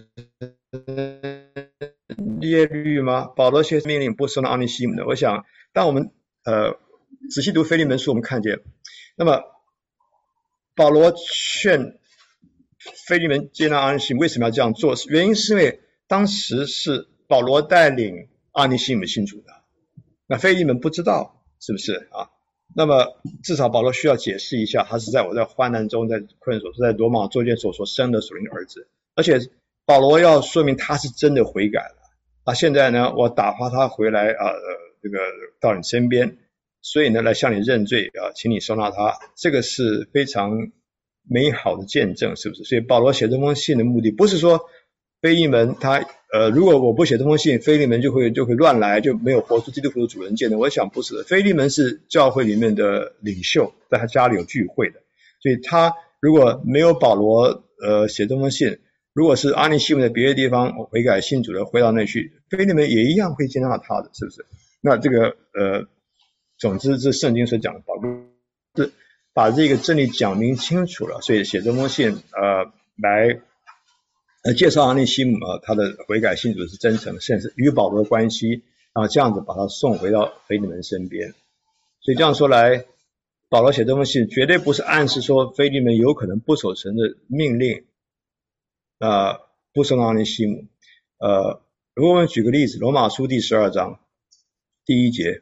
列律吗？保罗写命令不收纳阿尼西姆的。我想，当我们呃仔细读腓利门书，我们看见，那么保罗劝腓利门接纳阿尼西姆，为什么要这样做？原因是因为当时是保罗带领阿尼西姆信主的，那腓利门不知道，是不是啊？那么至少保罗需要解释一下，他是在我在患难中，在困所，是在罗马作监所所生的属灵的儿子，而且保罗要说明他是真的悔改了。啊，现在呢，我打发他回来啊，呃，这个到你身边，所以呢，来向你认罪啊，请你收纳他，这个是非常美好的见证，是不是？所以保罗写这封信的目的，不是说腓利门他呃，如果我不写这封信，腓利门就会就会乱来，就没有活出基督徒的主人见证。我想不是的，腓利门是教会里面的领袖，在他家里有聚会的，所以他如果没有保罗呃写这封信，如果是阿尼西姆在别的地方悔改信主的回到那去，腓利门也一样会接纳他的，是不是？那这个呃，总之这圣经所讲的，保罗是把这个真理讲明清楚了，所以写这封信呃来呃介绍阿尼西姆啊，他的悔改信主是真诚，甚至与保罗的关系，然后这样子把他送回到腓利门身边。所以这样说来，保罗写这封信绝对不是暗示说腓利门有可能不守神的命令。呃，不收纳阿尼西姆。呃，如果我们举个例子，罗马书第十二章第一节，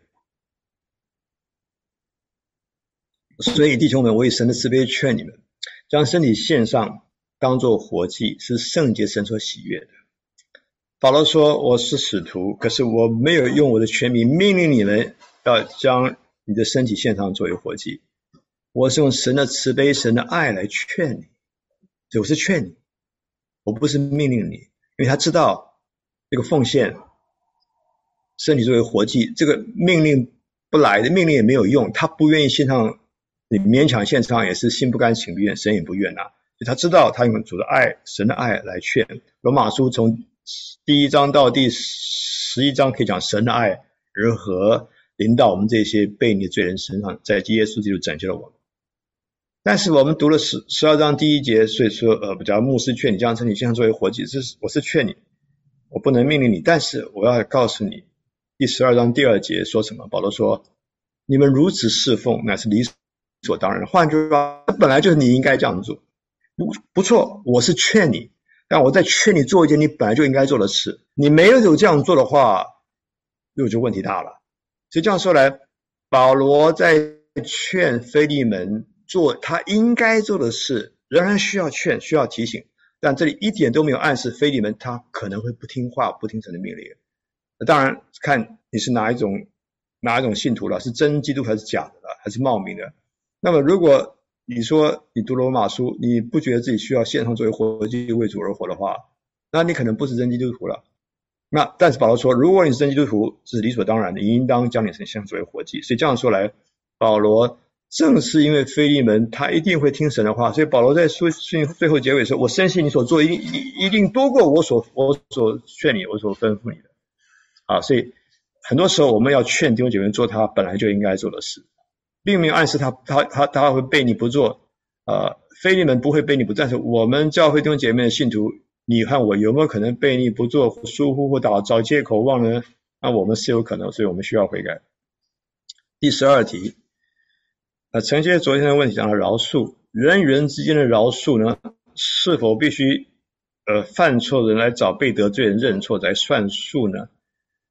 所以弟兄们，我以神的慈悲劝你们，将身体献上，当作活祭，是圣洁神所喜悦的。保罗说，我是使徒，可是我没有用我的权柄命令你们要将你的身体献上作为活祭，我是用神的慈悲、神的爱来劝你，我是劝你，我不是命令你，因为他知道这个奉献身体作为活祭，这个命令不来的，命令也没有用，他不愿意献上，你勉强献上也是心不甘情不愿，神也不愿啊。所以他知道他用主的爱，神的爱来劝。罗马书从第一章到第十一章可以讲神的爱如何临到我们这些悖逆罪人身上，在耶稣基督拯救了我们。但是我们读了十十二章第一节，所以说呃，假如牧师劝你将身体献上作为活祭，这是我是劝你，我不能命令你，但是我要告诉你，第十二章第二节说什么？保罗说，你们如此侍奉，乃是理所当然。换句话，本来就是你应该这样做。不不错，我是劝你，但我在劝你做一件你本来就应该做的事。你没有这样做的话，又就问题大了。所以这样说来，保罗在劝腓利门做他应该做的事，仍然需要劝，需要提醒，但这里一点都没有暗示腓利门他可能会不听话，不听神的命令。当然看你是哪一种哪一种信徒了，是真基督还是假的了，还是冒名的。那么如果你说你读罗马书，你不觉得自己需要献上作为活祭为主而活的话，那你可能不是真基督徒了。那但是保罗说，如果你是真基督徒，是理所当然的，你应当将你身献上作为活祭。所以这样说来，保罗正是因为腓利门他一定会听神的话，所以保罗在书信最后结尾说，我深信你所做一定一定多过我所我所劝你我所吩咐你的啊。所以很多时候我们要劝弟兄姐妹做他本来就应该做的事，并没有暗示他他他他会背逆不做。呃，腓利门不会背逆不做，但是我们教会弟兄姐妹的信徒，你和我有没有可能背逆不做，疏忽或找找借口忘了呢？那我们是有可能，所以我们需要悔改。第十二题，呃，承接昨天的问题讲了饶恕，人与人之间的饶恕呢，是否必须呃犯错的人来找被得罪人认错才算数呢？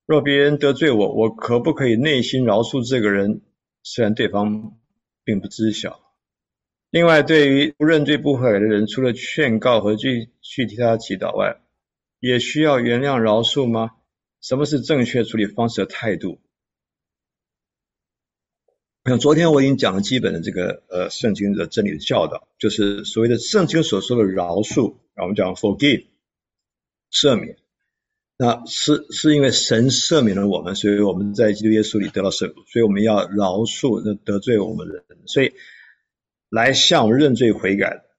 若别人得罪我，我可不可以内心饶恕这个人，虽然对方并不知晓？另外，对于不认罪不悔改的人，除了劝告和具具体他祈祷外，也需要原谅饶恕吗？什么是正确处理方式的态度？像昨天我已经讲了基本的这个呃圣经的真理的教导，就是所谓的圣经所说的饶恕，我们讲 forgive 赦免，那是是因为神赦免了我们，所以我们在基督耶稣里得到赦免，所以我们要饶恕那得罪我们的人，所以来向我们认罪悔改的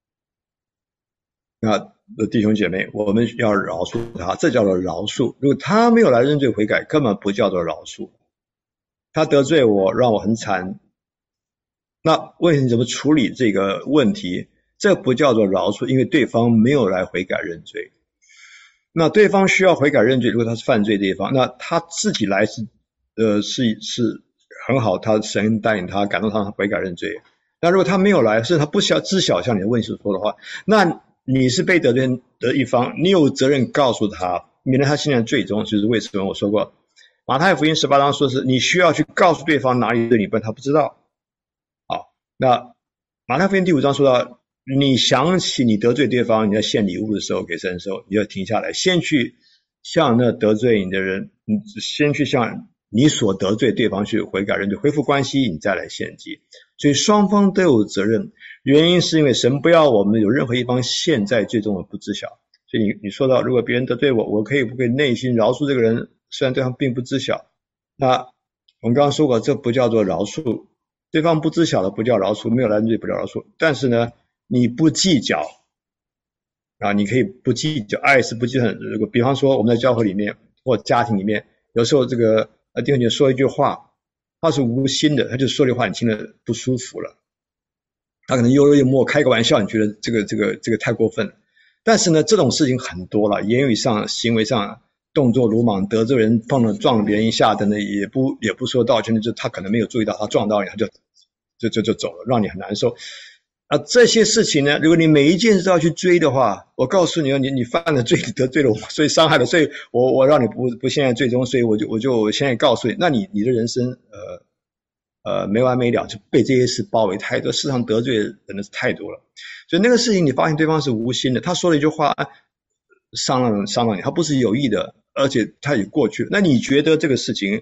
那弟兄姐妹，我们要饶恕他，这叫做饶恕。如果他没有来认罪悔改，根本不叫做饶恕。他得罪我，让我很惨，那问题怎么处理这个问题？这不叫做饶恕，因为对方没有来悔改认罪。那对方需要悔改认罪，如果他是犯罪的一方，那他自己来是呃是是很好，他神带领他感动他悔改认罪。那如果他没有来，是他不晓知晓像你的问题所说的话，那你是被得罪的一方，你有责任告诉他，免得他现在最终就是为什么我说过马太福音十八章说是你需要去告诉对方哪里对你笨，他不知道。好，那马太福音第五章说到，你想起你得罪对方，你在献礼物的时候给神的时候，你要停下来，先去向那得罪你的人，你先去向你所得罪对方去悔改认罪，恢复关系，你再来献祭。所以双方都有责任，原因是因为神不要我们有任何一方陷在最终的不知晓。所以你你说到，如果别人得罪我，我可以不可以内心饶恕这个人？虽然对方并不知晓，那我们刚刚说过，这不叫做饶恕，对方不知晓的不叫饶恕，没有来认罪不叫饶恕。但是呢，你不计较啊，你可以不计较，爱是不计较。如果比方说我们在教会里面或家庭里面，有时候这个呃弟兄姐说一句话，他是无心的，他就说这句话你听了不舒服了，他可能悠悠一默开个玩笑，你觉得这个这个这个太过分了。但是呢，这种事情很多了，言语上、行为上。动作鲁莽，得罪人，碰了撞了别人一下，等等，也不也不说道歉，就他可能没有注意到，他撞到你，他就就就就走了，让你很难受。啊，这些事情呢，如果你每一件事都要去追的话，我告诉你，你你犯了罪，你得罪了我，所以伤害了，所以我我让你不不陷在罪中，所以我就我就现在告诉你，那你你的人生呃呃没完没了，就被这些事包围太多，世上得罪人的是太多了，所以那个事情你发现对方是无心的，他说了一句话。伤了伤了你，他不是有意的，而且他也过去了。那你觉得这个事情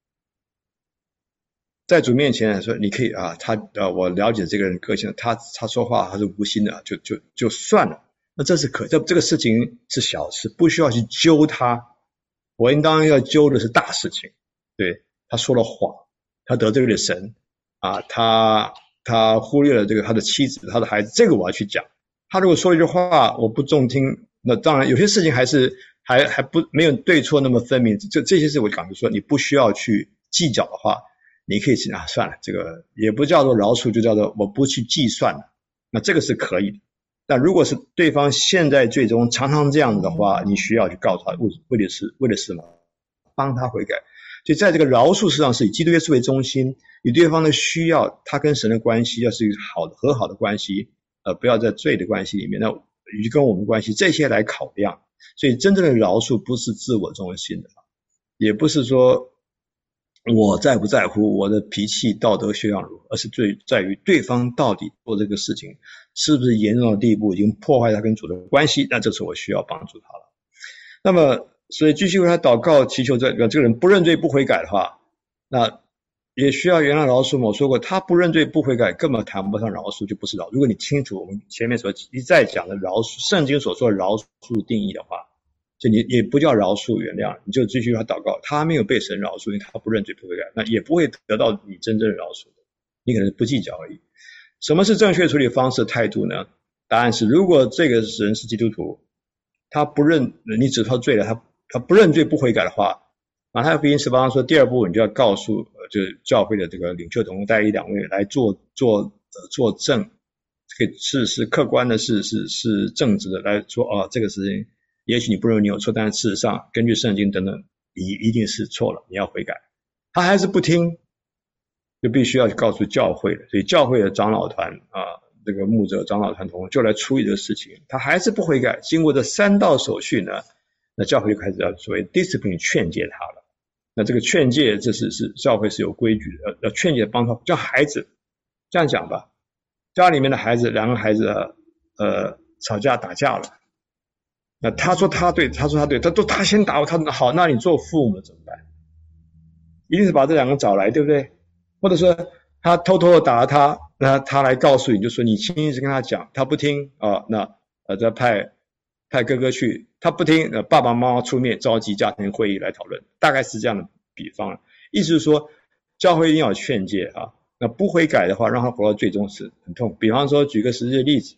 在主面前来说，你可以啊，他呃，我了解这个人个性，他他说话他是无心的，就就就算了。那这是可这这个事情是小事，不需要去揪他。我应当要揪的是大事情。对，他说了谎，他得罪了神啊，他他忽略了这个他的妻子、他的孩子，这个我要去讲。他如果说一句话我不中听。那当然，有些事情还是还还不没有对错那么分明。这这些事我刚才说，你不需要去计较的话，你可以啊，算了，这个也不叫做饶恕，就叫做我不去计算了。那这个是可以的。但如果是对方现在最终常常这样子的话，你需要去告诉他，为为的是为的是什么？帮他悔改。所以在这个饶恕事上是以基督耶稣为中心，以对方的需要，他跟神的关系要是一个好的和好的关系，呃，不要在罪的关系里面。那与跟我们关系这些来考量，所以真正的饶恕不是自我中心的，也不是说我在不在乎我的脾气道德修养如何，而是最在于对方到底做这个事情是不是严重的地步已经破坏他跟主的关系，那这时候我需要帮助他了。那么所以继续为他祷告祈求，这个这个人不认罪不悔改的话，那也需要原谅饶恕。我说过，他不认罪不悔改，根本谈不上饶恕，就不是饶。如果你清楚我们前面所一再讲的饶恕，圣经所说的饶恕定义的话，就你也不叫饶恕原谅，你就继续他祷告，他没有被神饶恕，因为他不认罪不悔改，那也不会得到你真正的饶恕的，你可能不计较而已。什么是正确处理方式态度呢？答案是，如果这个人是基督徒，他不认你指他罪了，他他不认罪不悔改的话，马太福音十八章说，第二步你就要告诉，呃，就是教会的这个领袖同工带一两位来做做呃作证，这个是是客观的，是是是正直的来说，哦，这个事情也许你不认为你有错，但是事实上根据圣经等等，你一定是错了，你要悔改。他还是不听，就必须要去告诉教会了。所以教会的长老团啊，这个牧者长老团同工就来处理这个事情，他还是不悔改。经过这三道手续呢， 那教会就开始要所谓 discipline 劝诫他了。那这个劝诫，这是是教会是有规矩的，要劝诫帮他，叫孩子这样讲吧，家里面的孩子，两个孩子呃吵架打架了，那他说他对，他说他对，他都他先打我，他说好，那你做父母怎么办？一定是把这两个找来，对不对？或者说他偷偷的打了他，那他来告诉你，就说你轻易的跟他讲，他不听啊，那呃再派派哥哥去，他不听，呃爸爸妈妈出面召集家庭会议来讨论，大概是这样的比方。意思是说，教会一定要劝诫啊，那不悔改的话，让他活到最终是很痛。比方说，举个实际的例子，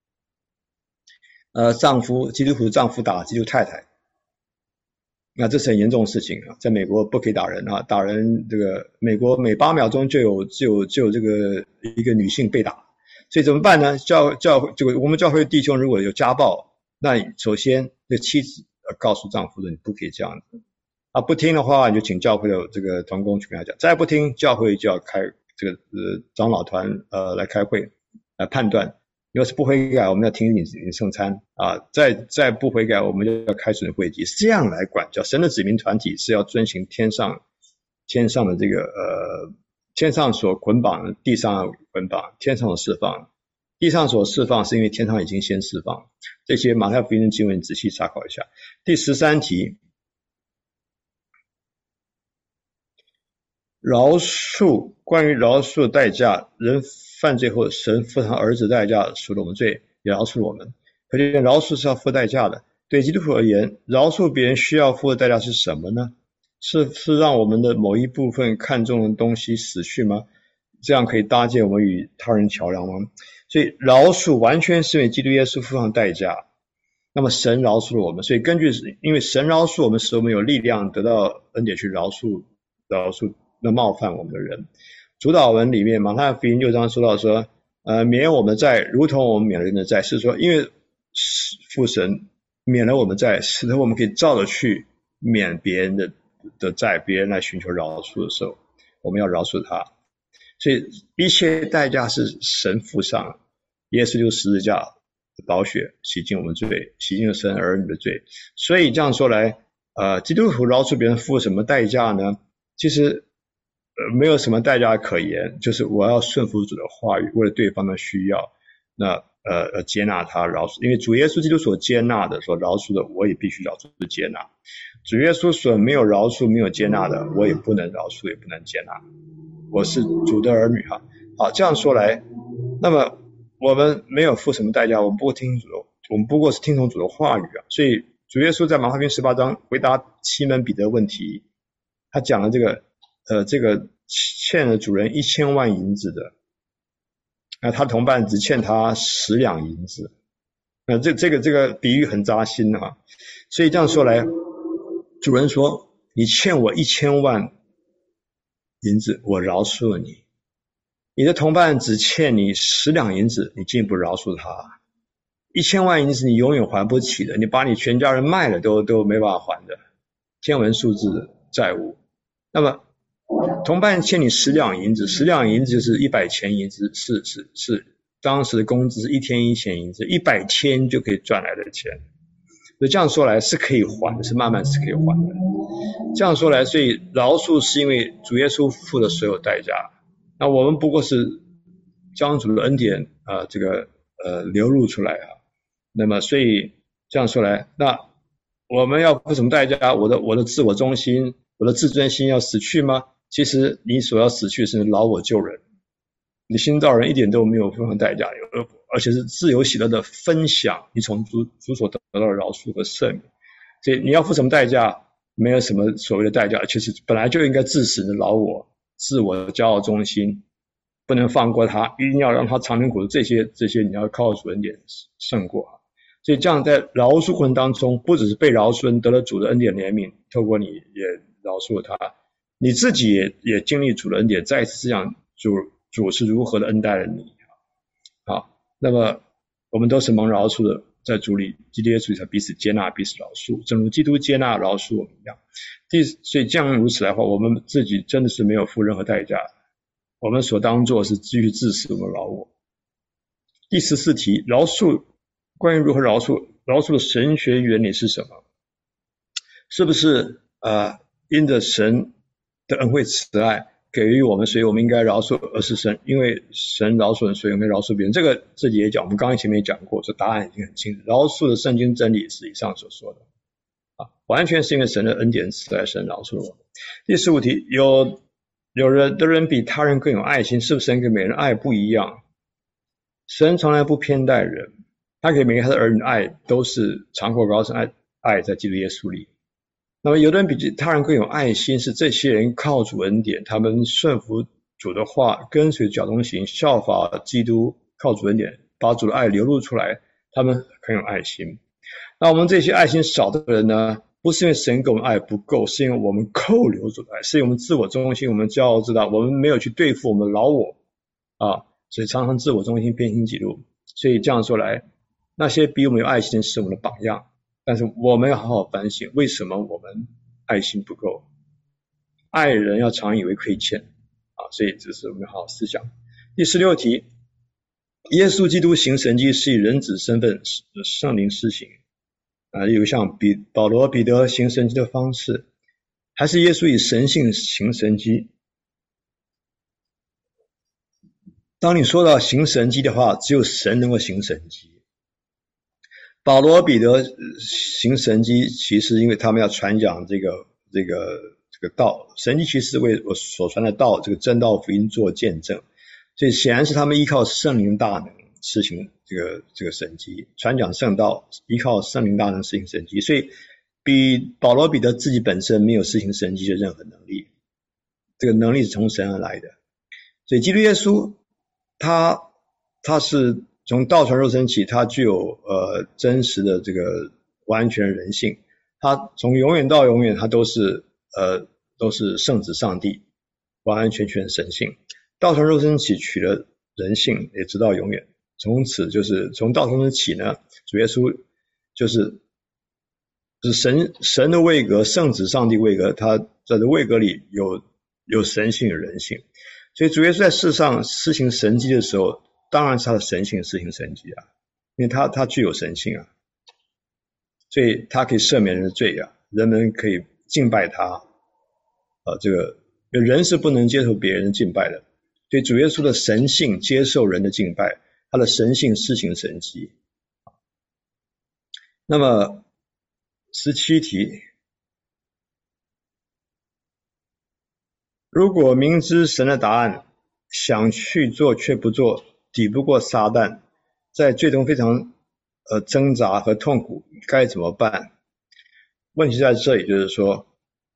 呃，丈夫基督徒丈夫打基督太太。那这是很严重的事情啊，在美国不可以打人啊，打人这个美国每八秒钟就有就有就有这个一个女性被打，所以怎么办呢？教教这个我们教会弟兄如果有家暴，那首先这妻子呃告诉丈夫的你不可以这样子，啊不听的话你就请教会的这个同工去跟他讲，再不听教会就要开这个呃长老团呃来开会来判断。要是不悔改，我们要停你你圣餐啊！再再不悔改，我们就要开除你会籍，是这样来管教。神的子民团体是要遵行天上天上的这个呃天上所捆绑，地上捆绑，天上所释放，地上所释放是因为天上已经先释放。这些马太福音的经文仔细查考一下。第十三题，饶恕，关于饶恕的代价，人犯罪后，神付上儿子代价赎了我们罪，也饶恕了我们。可见饶恕是要付代价的。对基督徒而言，饶恕别人需要付的代价是什么呢？是是让我们的某一部分看重的东西死去吗？这样可以搭建我们与他人桥梁吗？所以饶恕完全是因为基督耶稣付上代价，那么神饶恕了我们，所以根据因为神饶恕我们，使我们有力量得到恩典去饶恕饶恕那冒犯我们的人。主导文里面马太福音六章说到说，呃，免我们债，如同我们免了人的债，是说因为父神免了我们债，使得我们可以照着去免别人的的债，别人来寻求饶恕的时候，我们要饶恕他。所以一切代价是神付上，耶稣就是十字架的宝血洗净我们罪，洗净了神儿女的罪。所以这样说来，呃，基督徒饶恕别人付什么代价呢？其实呃，没有什么代价可言，就是我要顺服主的话语，为了对方的需要，那呃呃接纳他饶恕，因为主耶稣基督所接纳的、所饶恕的，我也必须饶恕接纳；主耶稣所没有饶恕、没有接纳的，我也不能饶恕，也不能接纳。我是主的儿女哈。好，这样说来，那么我们没有付什么代价，我们不过听主的，我们不过是听从主的话语啊。所以主耶稣在马太福音十八章回答西门彼得问题，他讲了这个。呃，这个欠了主人一千万银子的，那他同伴只欠他十两银子，那这这个这个比喻很扎心啊。所以这样说来，主人说：“你欠我一千万银子，我饶恕了你。你的同伴只欠你十两银子，你进一步饶恕他。一千万银子你永远还不起的，你把你全家人卖了都都没办法还的，天文数字债务。那么。”同伴欠你十两银子，十两银子就是一百钱银子，是是是，当时的工资是一天一钱银子，一百天就可以赚来的钱。所以这样说来是可以还的，是慢慢是可以还的。这样说来，所以饶恕是因为主耶稣付了所有代价，那我们不过是将主的恩典啊、呃，这个呃流露出来啊。那么所以这样说来，那我们要付什么代价？我的我的自我中心。我的自尊心要死去吗？其实你所要死去是劳我救人，你新造人一点都没有付上代价，而且是自由喜乐的分享你从主主所得到的饶恕和赦免。所以你要付什么代价？没有什么所谓的代价，其实本来就应该致死的劳我、自我骄傲中心，不能放过他，一定要让他尝点苦，这些这些你要靠主恩典胜过。所以这样在饶恕过程当中，不只是被饶恕人得了主的恩典怜悯，透过你也饶恕了他，你自己也也经历主的恩典，再一次思想主主是如何的恩待了你。好，那么我们都是蒙饶恕的，在主里基督耶稣里彼此接纳，彼此饶恕，正如基督接纳饶恕我们一样。第所以这样如此来的话，我们自己真的是没有付任何代价，我们所当做是继续致死我们饶我。第十四题，饶恕，关于如何饶恕，饶恕的神学原理是什么？ 是不是呃因着神的恩惠慈爱给予我们，所以我们应该饶恕，而是神因为神饶恕人，所以我们饶恕别人。这个自己也讲，我们刚才前面也讲过，这答案已经很清楚。饶恕的圣经真理是以上所说的啊，完全是因为神的恩典慈爱，神饶恕我们。第十五题，有有人的人比他人更有爱心，是不是神给每人爱不一样？神从来不偏待人，他给每个他的儿女爱都是长阔高深，爱爱在基督耶稣里。那么有的人比他人更有爱心，是这些人靠主恩典，他们顺服主的话，跟随脚中行，效法基督，靠主恩典把主的爱流露出来，他们很有爱心。那我们这些爱心少的人呢，不是因为神给我们爱不够，是因为我们扣留主的爱，是因为我们自我中心，我们骄傲自大，我们没有去对付我们老我啊，所以常常自我中心，偏心己路。所以这样说来，那些比我们有爱心是我们的榜样，但是我们要好好反省，为什么我们爱心不够？爱人要常以为亏欠啊，所以这是我们好好思想。第十六题，耶稣基督行神迹是以人子身份圣灵施行啊，有像比保罗、彼得行神迹的方式，还是耶稣以神性行神迹？当你说到行神迹的话，只有神能够行神迹。保罗、彼得行神迹，其实因为他们要传讲这个这个这个道，神迹其实为我所传的道，这个真道福音做见证，所以显然是他们依靠圣灵大能施行这个这个神迹，传讲圣道，依靠圣灵大能施行神迹，所以比保罗、彼得自己本身没有施行神迹的任何能力，这个能力是从神而来的。所以基督耶稣他他是从道成肉身起，他具有呃真实的这个完全人性，他从永远到永远他都是呃都是圣子上帝，完完全全神性。道成肉身起取了人性，也直到永远。从此就是从道成肉身起呢，主耶稣就是是神神的位格，圣子上帝位格，他在这位格里有有神性有人性。所以主耶稣在世上施行神迹的时候，当然是他的神性施行神迹啊，因为他他具有神性啊，所以他可以赦免人的罪啊，人们可以敬拜他，呃，这个人是不能接受别人敬拜的，所以主耶稣的神性接受人的敬拜，他的神性施行神迹。那么十七题，如果明知神的答案，想去做却不做，抵不过撒旦，在最终非常呃挣扎和痛苦，该怎么办？问题在这里，就是说，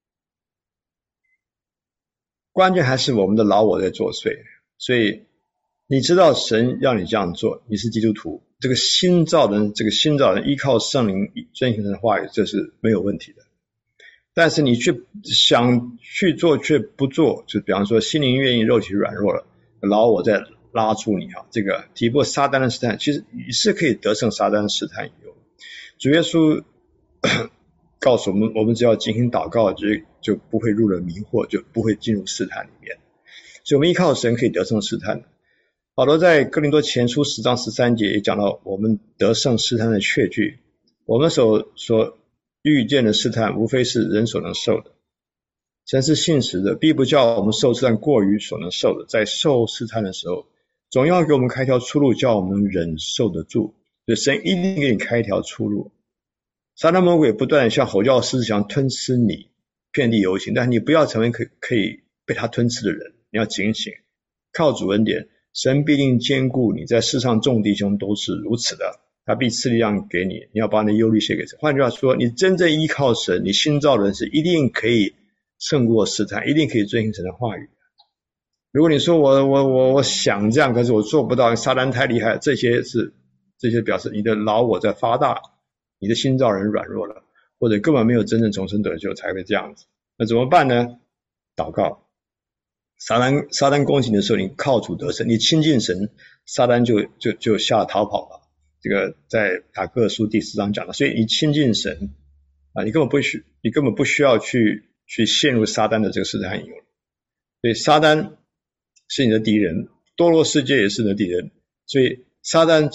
关键还是我们的老我在作祟。所以你知道神让你这样做，你是基督徒，这个新造人，这个新造人依靠圣灵遵行神的话语，这是没有问题的。但是你却想去做却不做，就比方说心灵愿意，肉体软弱了，老我在拉住你啊，这个抵不过撒旦的试探，其实你是可以得胜撒旦的试探。主耶稣告诉我们，我们只要进行祷告，就就不会入了迷惑，就不会进入试探里面。所以我们依靠神可以得胜试探。保罗在哥林多前书十章十三节也讲到，我们得胜试探的确据，我们所所遇见的试探，无非是人所能受的。神是信实的，必不叫我们受试探过于所能受的。在受试探的时候，总要给我们开条出路，叫我们忍受得住。所以神一定给你开一条出路。撒旦魔鬼不断像吼叫狮子想吞吃你，遍地游行，但你不要成为可可以被他吞吃的人，你要警醒，靠主恩典，神必定兼顾你，在世上众弟兄都是如此的，他必赐力量给你，你要把你的忧虑写给神。换句话说，你真正依靠神，你新造的人是一定可以胜过试探，一定可以遵行神的话语。如果你说我我我我想这样，可是我做不到，撒旦太厉害，这些是这些表示你的老我在发大，你的新造人软弱了，或者根本没有真正重生得救才会这样子。那怎么办呢？祷告。撒旦撒旦攻击的时候，你靠主得胜，你亲近神，撒旦就就就下逃跑了。这个在雅各书第四章讲的，所以你亲近神啊，你根本不需你根本不需要去去陷入撒旦的这个试探引诱。所以撒旦是你的敌人，堕落世界也是你的敌人，所以撒旦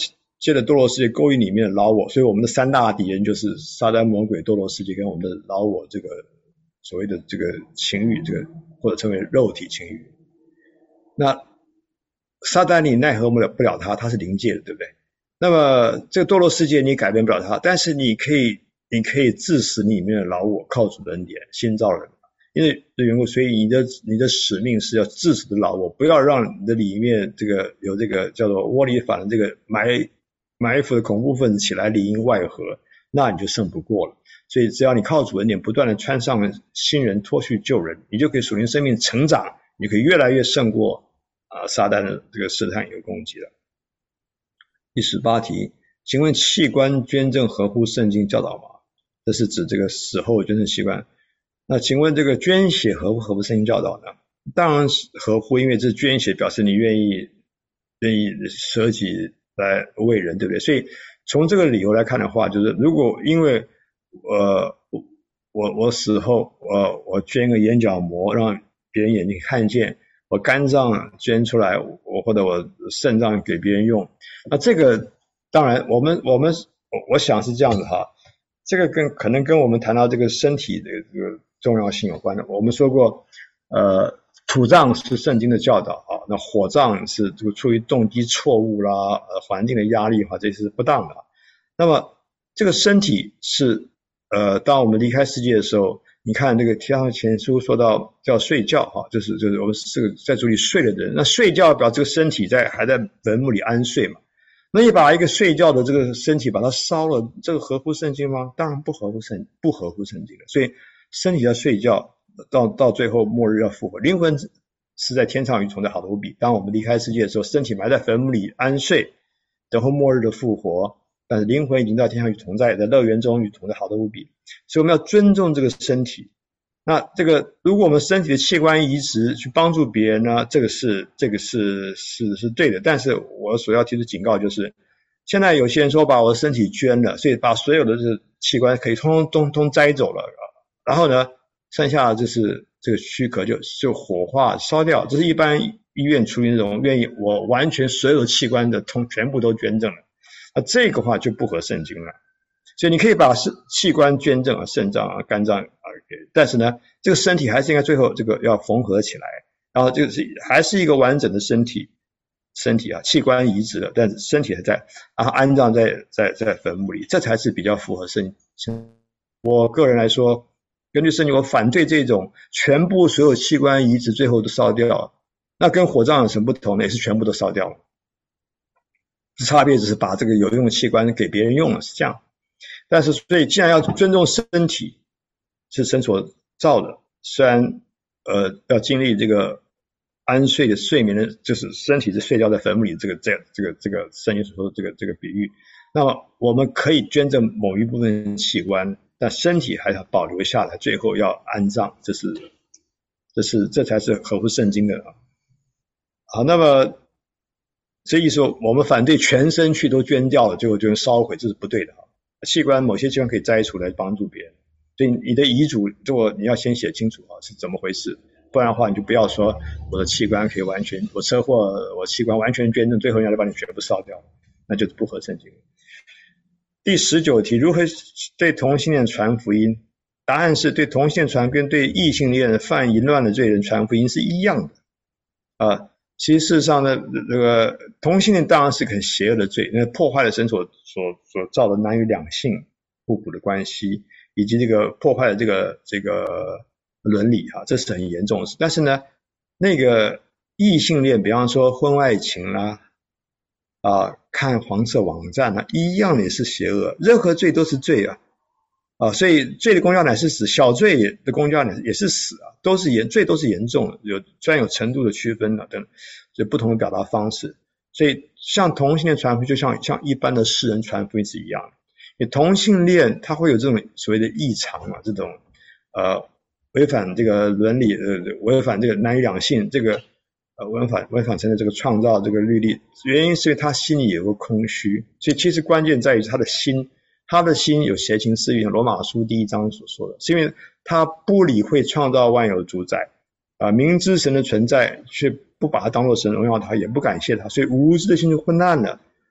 借着堕落世界勾引里面的老我，所以我们的三大敌人就是撒旦、魔鬼、堕落世界跟我们的老我这个所谓的这个情欲，这个或者称为肉体情欲。那撒旦你奈何不了不了他，他是灵界的，对不对？那么这个堕落世界你改变不了他，但是你可以你可以致死你里面的老我，靠主的恩典新造人。因为这缘故，所以你的你的使命是要致死的老我，不要让你的里面这个有这个叫做窝里反的这个埋埋伏的恐怖分子起来里应外合，那你就胜不过了。所以只要你靠主恩典不断的穿上新人，脱去旧人，你就可以属灵生命成长，你可以越来越胜过啊撒旦的这个试探与攻击了。第十八题，请问器官捐赠合乎圣经教导吗？这是指这个死后捐赠器官。那请问这个捐血合不合乎圣经教导呢？当然是合乎，因为这捐血表示你愿意愿意舍己来为人，对不对？所以从这个理由来看的话，就是如果因为呃我我死后我我捐个眼角膜让别人眼睛看见，我肝脏捐出来，我或者我肾脏给别人用，那这个当然我们我们我想是这样子哈，这个跟可能跟我们谈到这个身体的这个重要性有关的。我们说过，呃，土葬是圣经的教导啊，那火葬是这个出于动机错误啦，呃，环境的压力哈，这是不当的。那么这个身体是呃，当我们离开世界的时候，你看这个提上前书说到叫睡觉哈，就是就是我们这个在主里睡的人，那睡觉表这个身体在还在坟墓里安睡嘛。那你把一个睡觉的这个身体把它烧了，这个合乎圣经吗？当然不合乎圣不合乎圣经的。所以身体要睡觉，到到最后末日要复活，灵魂是在天上与同在，好得无比。当我们离开世界的时候，身体埋在坟墓里安睡，等候末日的复活，但是灵魂已经到天上与同在，在乐园中与同在，好得无比。所以我们要尊重这个身体。那这个如果我们身体的器官移植去帮助别人呢，这个是这个是是是对的。但是我所要提出警告就是，现在有些人说把我的身体捐了，所以把所有的这器官可以通通通通摘走了，然后呢，剩下就是这个躯壳就就火化烧掉。这是一般医院处理那种愿意我完全所有器官的通全部都捐赠了，那这个话就不合圣经了。所以你可以把器官捐赠啊，肾脏啊、肝脏啊，但是呢，这个身体还是应该最后这个要缝合起来，然后这个是还是一个完整的身体，身体啊，器官移植了，但是身体还在，然后安葬在在在坟墓里，这才是比较符合圣经。我个人来说，根据圣经，我反对这种全部所有器官移植最后都烧掉，那跟火葬有什么不同呢？也是全部都烧掉了，差别只是把这个有用的器官给别人用了，是这样。但是所以既然要尊重身体是神所造的，虽然呃要经历这个安睡的睡眠的，就是身体是睡觉在坟墓里这个这个这个这个圣经所说的这个这个比喻，那么我们可以捐赠某一部分器官，但身体还要保留下来，最后要安葬，这是这是这才是合乎圣经的啊。好，那么这意思说我们反对全身去都捐掉了，最后就烧毁，这是不对的啊。器官某些器官可以摘除来帮助别人，所以你的遗嘱如果你要先写清楚啊是怎么回事，不然的话你就不要说我的器官可以完全，我车祸我器官完全捐赠，最后人家把你全部烧掉，那就是不合圣经。第十九题，如何对同性恋传福音？答案是对同性恋传跟对异性恋犯淫乱的罪人传福音是一样的啊。其实事实上呢，这个同性恋当然是很邪恶的罪，那破坏了神所所所造的男女两性互补的关系，以及这个破坏了这个这个伦理啊，这是很严重的事。但是呢，那个异性恋，比方说婚外情啦、啊，啊看黄色网站啊，一样也是邪恶，任何罪都是罪啊。啊，所以罪的公价乃是死，小罪的公价乃也是死啊，都是严罪，都是严重的，有虽然有程度的区分啊，等就不同的表达方式。所以像同性恋传福音，就像像一般的世人传福音是一样的。因为同性恋它会有这种所谓的异常嘛，这种呃违反这个伦理，呃违反这个男女两性，这个呃违反违反神的这个创造这个律例，原因是因为他心里有个空虚，所以其实关键在于他的心。他的心有邪情私欲，罗马书第一章所说的，是因为他不理会创造万有的主宰啊、呃，明知神的存在，却不把他当作神荣耀他，也不感谢他，所以无知的心就昏暗了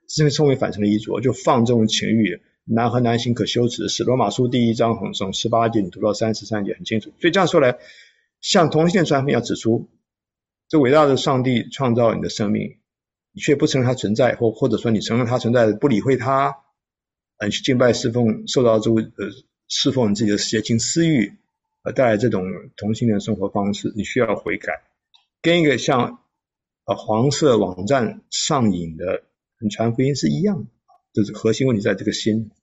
是称为反成的衣着，就放纵情欲，男和男行可羞耻的事。罗马书第一章从十八节你读到三十三节很清楚。所以这样说来，像同性恋传福音要指出，这伟大的上帝创造你的生命，你却不承认它存在，或或者说你承认它存在，不理会它，你去敬拜侍奉，受到这呃侍奉你自己的邪情私欲，而带来这种同性恋生活方式，你需要悔改。跟一个像呃黄色网站上瘾的人传福音是一样的，这是核心问题在这个心。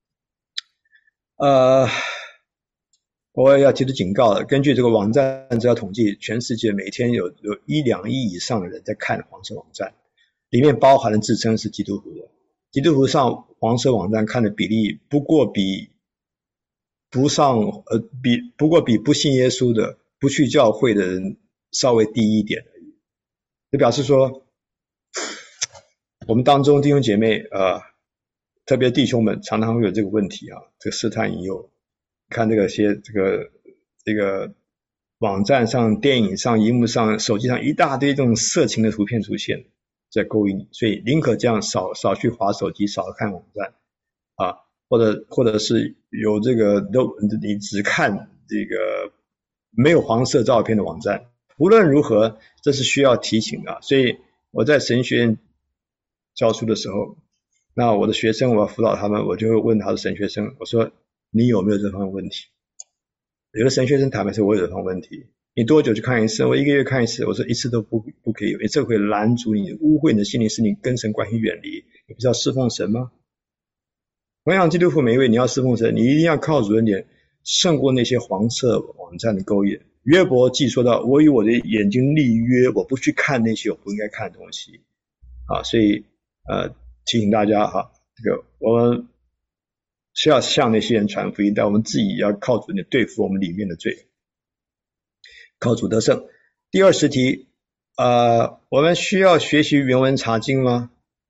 呃，我也要提出警告了，根据这个网站资料统计，全世界每天有有一两亿以上的人在看黄色网站，里面包含了自称是基督徒的。基督徒上黄色网站看的比例不过比不上呃比不过比不信耶稣的不去教会的人稍微低一点而已。这表示说，我们当中弟兄姐妹呃特别弟兄们常常会有这个问题啊，这个试探引诱，看这个些这个这个网站上、电影上、荧幕上、手机上一大堆这种色情的图片出现，在勾引你，所以宁可这样少少去滑手机，少看网站啊，或者或者是有这个都你只看这个没有黄色照片的网站。无论如何，这是需要提醒的。所以我在神学院教书的时候，那我的学生我要辅导他们，我就会问他的神学生，我说你有没有这方面问题？有的神学生坦白说我有这方面问题。你多久去看一次？我一个月看一次。我说一次都不不可以有，因为这会拦阻你，污秽你的心灵，使你跟神关系远离。你不是要侍奉神吗？同样，基督徒每一位你要侍奉神，你一定要靠主恩典胜过那些黄色网站的勾引。约伯记说到，我与我的眼睛立约，我不去看那些我不应该看的东西啊。所以呃提醒大家哈，这个我们是要向那些人传福音，但我们自己要靠主恩典对付我们里面的罪，靠主得胜。第二十题，呃，我们需要学习原文查经吗？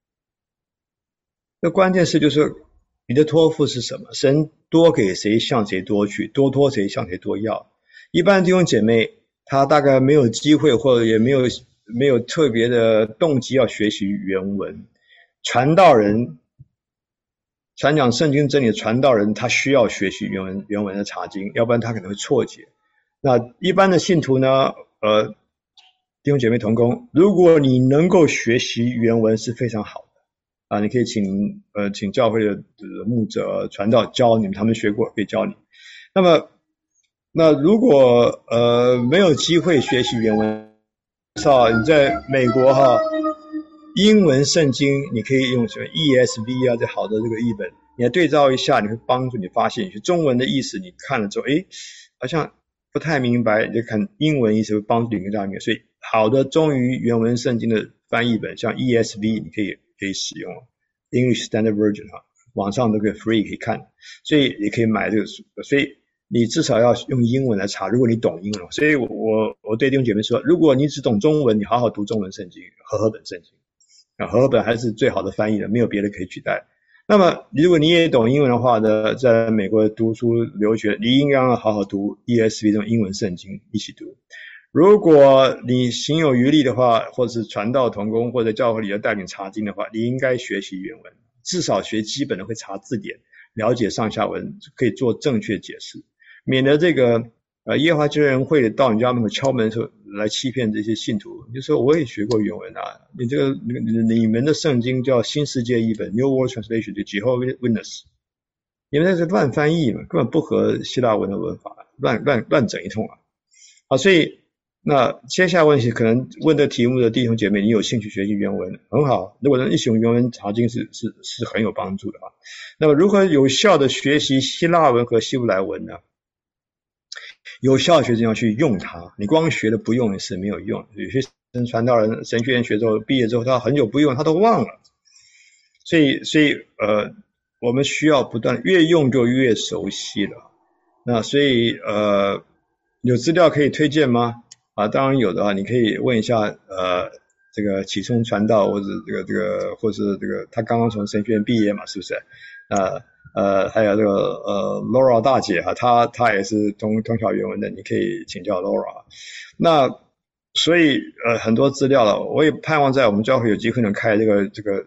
那关键是就是你的托付是什么？神多给谁向谁多去，多托谁向谁多要。一般弟兄姐妹他大概没有机会，或者也没有没有特别的动机要学习原文。传道人传讲圣经真理的传道人，他需要学习原文原文的查经，要不然他可能会错解。那一般的信徒呢，呃，弟兄姐妹同工，如果你能够学习原文是非常好的啊，你可以请呃请教会的牧者传道教你们，他们学过可以教你。那么那如果呃没有机会学习原文，至少你在美国哈，英文圣经你可以用什么 E S V 啊，这好的这个译本，你来对照一下，你会帮助你发现一些中文的意思，你看了之后，诶，好像不太明白，你就看英文意思会帮助你更加明白。所以好的忠于原文圣经的翻译本，像 E S V 你可以可以使用 English Standard Version 哈，网上都可以 free 可以看，所以也可以买这个书。所以你至少要用英文来查，如果你懂英文。所以我我我对弟兄姐妹说，如果你只懂中文，你好好读中文圣经，和合本圣经啊，和合本还是最好的翻译的，没有别的可以取代。那么如果你也懂英文的话呢，在美国读书留学，你应该要好好读 E S V 这种英文圣经一起读。如果你行有余力的话，或者是传道同工或者教会里要带领查经的话，你应该学习原文，至少学基本的，会查字典，了解上下文，可以做正确解释，免得这个呃耶和华救人会到你家门口敲门的时候来欺骗这些信徒。你就说我也学过原文啊，你这个你你们的圣经叫新世界译本 New World Translation 就 Jehovah's Witness， 你们那是乱翻译嘛，根本不合希腊文的文法，乱乱乱整一通啊。好，所以那接下来问题可能问的题目的弟兄姐妹，你有兴趣学习原文很好，如果能一起用原文查经是是是很有帮助的啊。那么如何有效的学习希腊文和希伯来文呢？有效的学生要去用它，你光学了不用是没有用。有些传道人神学院学之后毕业之后，他很久不用他都忘了，所以所以呃我们需要不断，越用就越熟悉了。那所以呃有资料可以推荐吗？啊，当然有的啊，你可以问一下呃这个启聪传道，或者这个这个或是这个他刚刚从神学院毕业嘛，是不是？呃呃还有这个呃 Laura 大姐哈，她她也是通通晓原文的，你可以请教 Laura。那所以呃很多资料了，我也盼望在我们教会有机会能开这个这个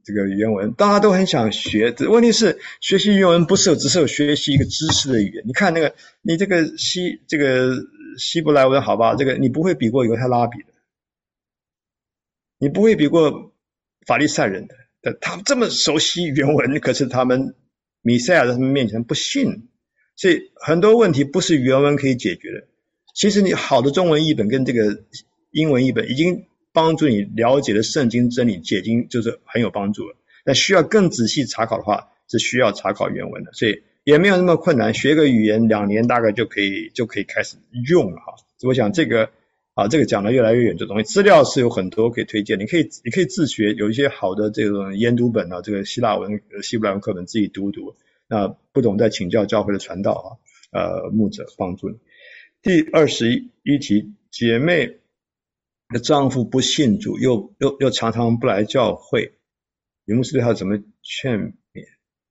这个原文，大家都很想学。问题是，学习原文不是只是有学习一个知识的语言。你看那个，你这个希这个希伯来文，好吧，这个你不会比过犹太拉比的，你不会比过法利赛人的。他们这么熟悉原文，可是他们弥赛亚在他们面前不信，所以很多问题不是原文可以解决的。其实你好的中文译本跟这个英文译本已经帮助你了解了圣经真理，解经就是很有帮助了。但需要更仔细查考的话，是需要查考原文的，所以也没有那么困难，学个语言两年大概就可以就可以开始用了哈。我想这个啊，这个讲得越来越远，这东西资料是有很多可以推荐，你可以你可以自学，有一些好的这种研读本啊，这个希腊文、希伯来文课本自己读读，那不懂再请教教会的传道啊，呃，牧者帮助你。第二十一题，姐妹的丈夫不信主，又又又常常不来教会，你牧师对她怎么劝勉？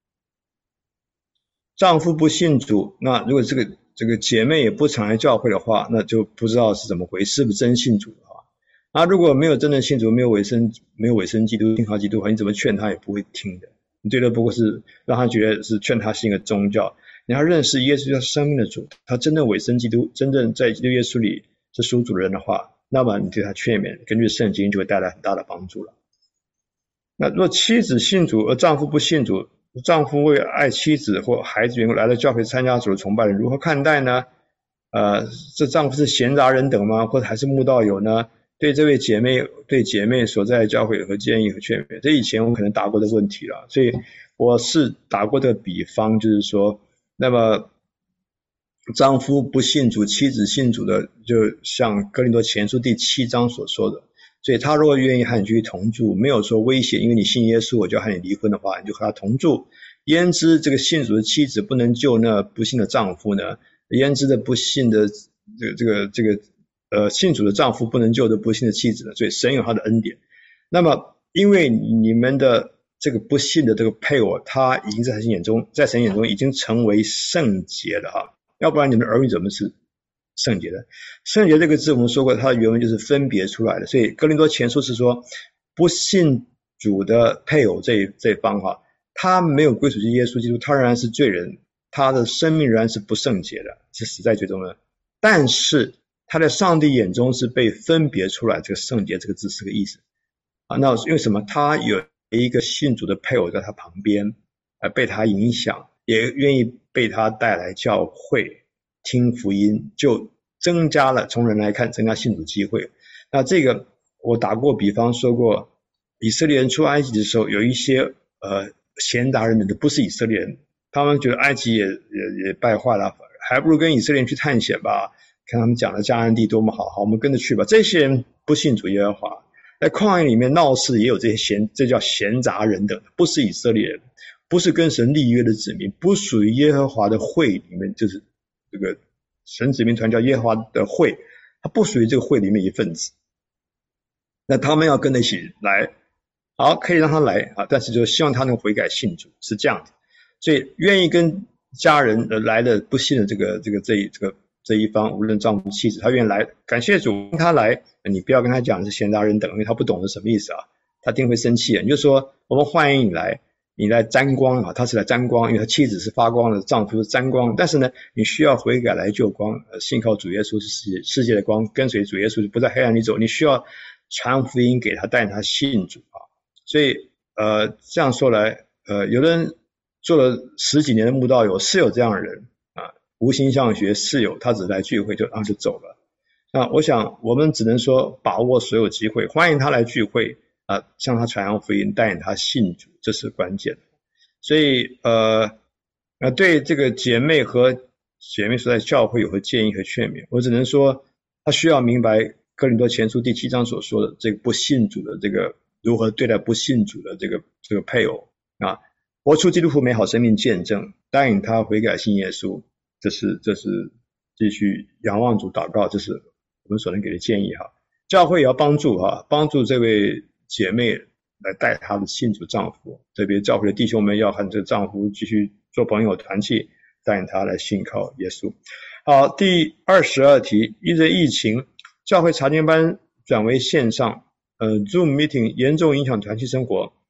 丈夫不信主，那如果这个这个姐妹也不常来教会的话，那就不知道是怎么回事，是不是真信主的话？那如果没有真的信主，没有委身没有委身基督，信靠基督的话，你怎么劝她也不会听的。你最多不过是让她觉得是劝她信一个宗教。你要认识耶稣是生命的主，他真正委身基督，真正在基督耶稣里是属主的人的话，那么你对他劝勉，根据圣经就会带来很大的帮助了。那若妻子信主而丈夫不信主，丈夫为爱妻子或孩子缘故来到教会参加主的崇拜人，如何看待呢？呃，这丈夫是闲杂人等吗？或者还是慕道友呢？对这位姐妹，对姐妹所在的教会有何建议和劝勉？这以前我可能答过的问题了，所以我是打过的比方，就是说，那么丈夫不信主，妻子信主的，就像哥林多前书第七章所说的，所以他如果愿意和你继续同住，没有说威胁，因为你信耶稣我就和你离婚的话，你就和他同住。焉知这个信主的妻子不能救那不信的丈夫呢？焉知的不信的这个这个这个呃信主的丈夫不能救的不信的妻子呢？所以神有他的恩典。那么因为你们的这个不信的这个配偶，他已经在神眼中，在神眼中已经成为圣洁了哈，要不然你们儿女怎么是圣洁的？圣洁这个字我们说过，它的原文就是分别出来的，所以哥林多前书是说不信主的配偶这一这一方哈，他没有归属于耶稣基督，他仍然是罪人，他的生命仍然是不圣洁的，是死在罪中的。但是他在上帝眼中是被分别出来，这个圣洁这个字是个意思啊。那因为什么？他有一个信主的配偶在他旁边，而被他影响，也愿意被他带来教会听福音，就增加了从人来看增加信主机会。那这个我打过比方说过，以色列人出埃及的时候，有一些呃闲杂人等的不是以色列人，他们觉得埃及也也也败坏了，还不如跟以色列人去探险吧，看他们讲的迦南地多么好，好我们跟着去吧。这些人不信主耶和华，在旷野里面闹事也有这些闲，这叫闲杂人等，不是以色列人，不是跟神立约的子民，不属于耶和华的会里面，就是这个神子民团叫耶和华的会，他不属于这个会里面一份子。那他们要跟着一起来，好，可以让他来啊，但是就希望他能悔改信主，是这样的。所以愿意跟家人来的不信的这个这个这一这个这一方，无论丈夫妻子，他愿意来，感谢主，他来，你不要跟他讲是闲杂人等，因为他不懂是什么意思啊，他一定会生气的。你就说我们欢迎你来，你来沾光啊，他是来沾光，因为他妻子是发光的，丈夫是沾光，但是呢，你需要悔改来救光，呃，信靠主耶稣是世界世界的光，跟随主耶稣不在黑暗里走，你需要传福音给他，带他信主啊。所以呃这样说来，呃有的人做了十几年的慕道友是有这样的人啊，无形象学是有，他只来聚会就然后就走了。那我想我们只能说把握所有机会，欢迎他来聚会啊，向他传扬福音，带领他信主，这是关键。所以呃呃对这个姐妹和姐妹所在教会有何建议和劝勉，我只能说他需要明白哥林多前书第七章所说的这个不信主的这个如何对待不信主的这个这个配偶啊，活出基督徒美好生命见证，带领他悔改信耶稣，这是这是继续仰望主祷告，这是我们所能给的建议哈。教会也要帮助哈，帮助这位姐妹来带她的信主丈夫，特别教会的弟兄们要和这个丈夫继续做朋友团契，带领他来信靠耶稣。好，第二十二题，因着疫情，教会查经班转为线上，呃 Zoom meeting 严重影响团契生活，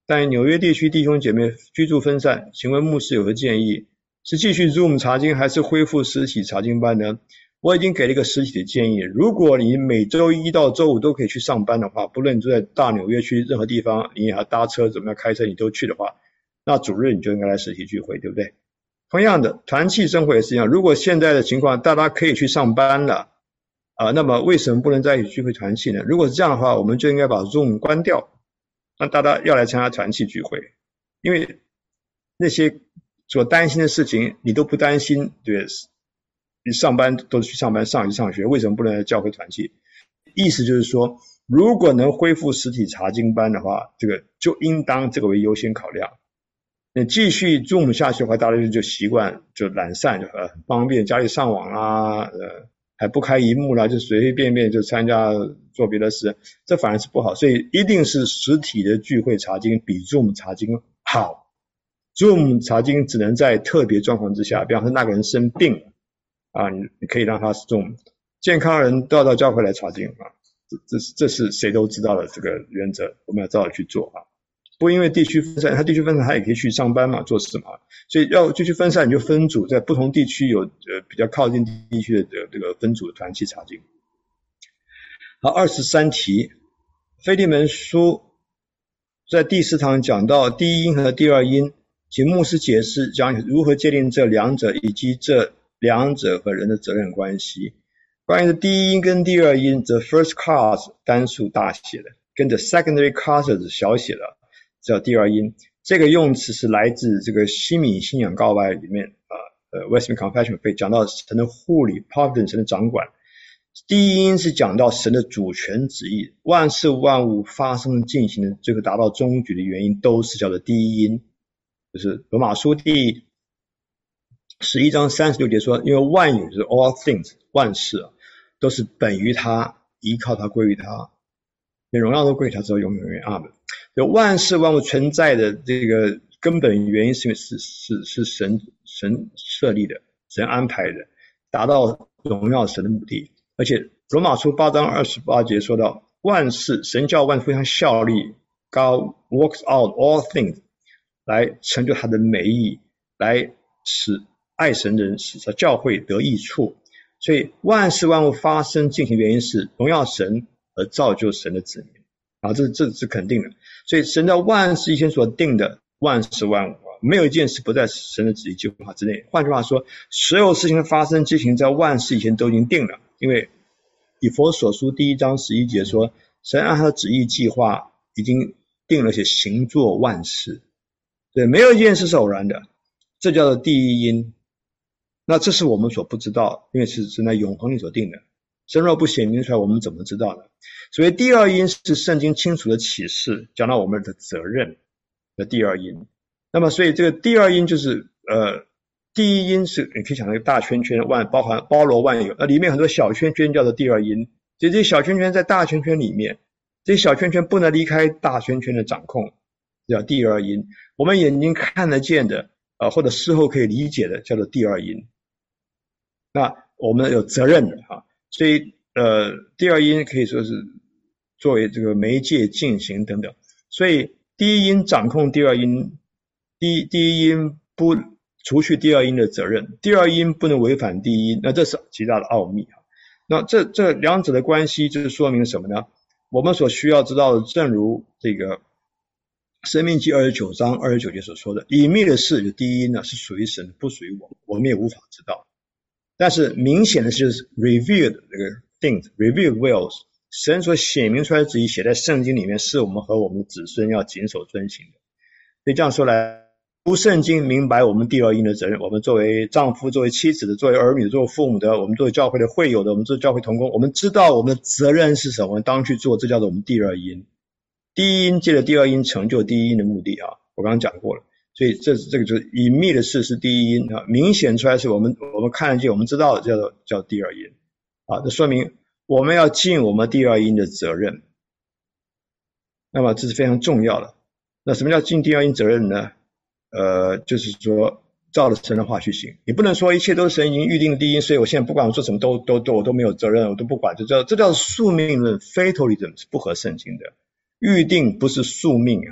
但纽约地区弟兄姐妹居住分散，请问牧师有何建议？是继续 Zoom 查经还是恢复实体查经班呢？我已经给了一个实体的建议，如果你每周一到周五都可以去上班的话，不论你住在大纽约区任何地方，你也要搭车怎么样开车你都去的话，那主日你就应该来实体聚会，对不对？同样的，团契生活也是一样，如果现在的情况大家可以去上班了啊，那么为什么不能在一起聚会团契呢？如果是这样的话，我们就应该把 Zoom 关掉，让大家要来参加团契聚会，因为那些所担心的事情你都不担心，对，你上班都是去上班，上学上学，为什么不能来教会团契？意思就是说，如果能恢复实体查经班的话，这个就应当这个为优先考量。你继续 Zoom 下去的话，大家就习惯就懒散，就很方便，家里上网啦，呃，还不开萤幕啦，就随随便便就参加做别的事，这反而是不好。所以一定是实体的聚会查经比 Zoom 查经好。Zoom 查经只能在特别状况之下，比方说那个人生病了啊，你你可以让他 Zoom， 健康人都要到教会来查经啊，这这是这是谁都知道的这个原则，我们要照着去做啊。不因为地区分散，他地区分散他也可以去上班嘛，做事嘛，所以要地区分散你就分组，在不同地区有呃比较靠近地区的这个分组的团契查经。好，二十三题，腓利门书在第四堂讲到第一因和第二因，请牧师解释讲如何界定这两者以及这两者和人的责任关系。关于第一因跟第二因 the first cause 单数大写的，跟 the secondary causes 小写的叫第二因，这个用词是来自这个西敏信仰告白里面啊，呃 Westminster Confession 会讲到神的护理 providence 神的掌管。第一因是讲到神的主权旨意，万事万物发生进行的最后达到终局的原因都是叫做第一因，就是罗马书第十一章三十六节说，因为万有就是 all things 万事啊，都是本于他，依靠他，归于他，荣耀都归于他，直到永永远远阿们。万事万物存在的这个根本原因是是是是神神设立的，神安排的，达到荣耀神的目的。而且罗马书八章二十八节说到，万事神叫万事互相效力 ，God works out all things 来成就他的美意，来使爱神人使他教会得益处。所以万事万物发生进行原因是荣耀神而造就神的子民啊，这这是肯定的。所以神在万事以前所定的万事万物，没有一件事不在神的旨意计划之内。换句话说，所有事情的发生进行在万事以前都已经定了，因为以弗所书第一章十一节说，神按他的旨意计划已经定了些行作万事，对，没有一件事是偶然的，这叫做第一因。那这是我们所不知道，因为是神在永恒里所定的，神若不显明出来，我们怎么知道呢？所以第二因是圣经清楚的启示，讲到我们的责任的第二因。那么所以这个第二因就是呃，第一因是你可以想到一个大圈圈，万包含包罗万有，那里面很多小圈圈叫做第二因，所以这些小圈圈在大圈圈里面，这些小圈圈不能离开大圈圈的掌控，叫第二因。我们眼睛看得见的呃，或者事后可以理解的叫做第二因。那我们有责任的啊，所以呃，第二因可以说是作为这个媒介进行等等，所以第一因掌控第二因，第第一因不除去第二因的责任，第二因不能违反第一因，那这是极大的奥秘啊。那这这两者的关系就是说明什么呢？我们所需要知道的，正如这个申命记二十九章二十九节所说的，隐秘的事就第一因呢是属于神，不属于我们，我们也无法知道。但是明显的是 revealed 这个 things revealed wills 神所显明出来的旨意写在圣经里面，是我们和我们的子孙要谨守遵行的。所以这样说来，读圣经明白我们第二因的责任，我们作为丈夫，作为妻子的，作为儿女的，作为父母的，我们作为教会的会友的，我们作为教会同工，我们知道我们的责任是什么，我们当去做，这叫做我们第二因。第一因借着第二因成就第一因的目的啊，我刚刚讲过了。所以这这个就是隐秘的事是第一因啊，明显出来是我们我们看得见我们知道的叫做叫第二因啊，这说明我们要尽我们第二因的责任。那么这是非常重要的。那什么叫尽第二因责任呢？呃，就是说照着神的话去行，你不能说一切都是神已经预定的第一因，所以我现在不管我做什么都都都我都没有责任，我都不管，这叫这叫宿命论 fatalism 是不合圣经的。预定不是宿命啊。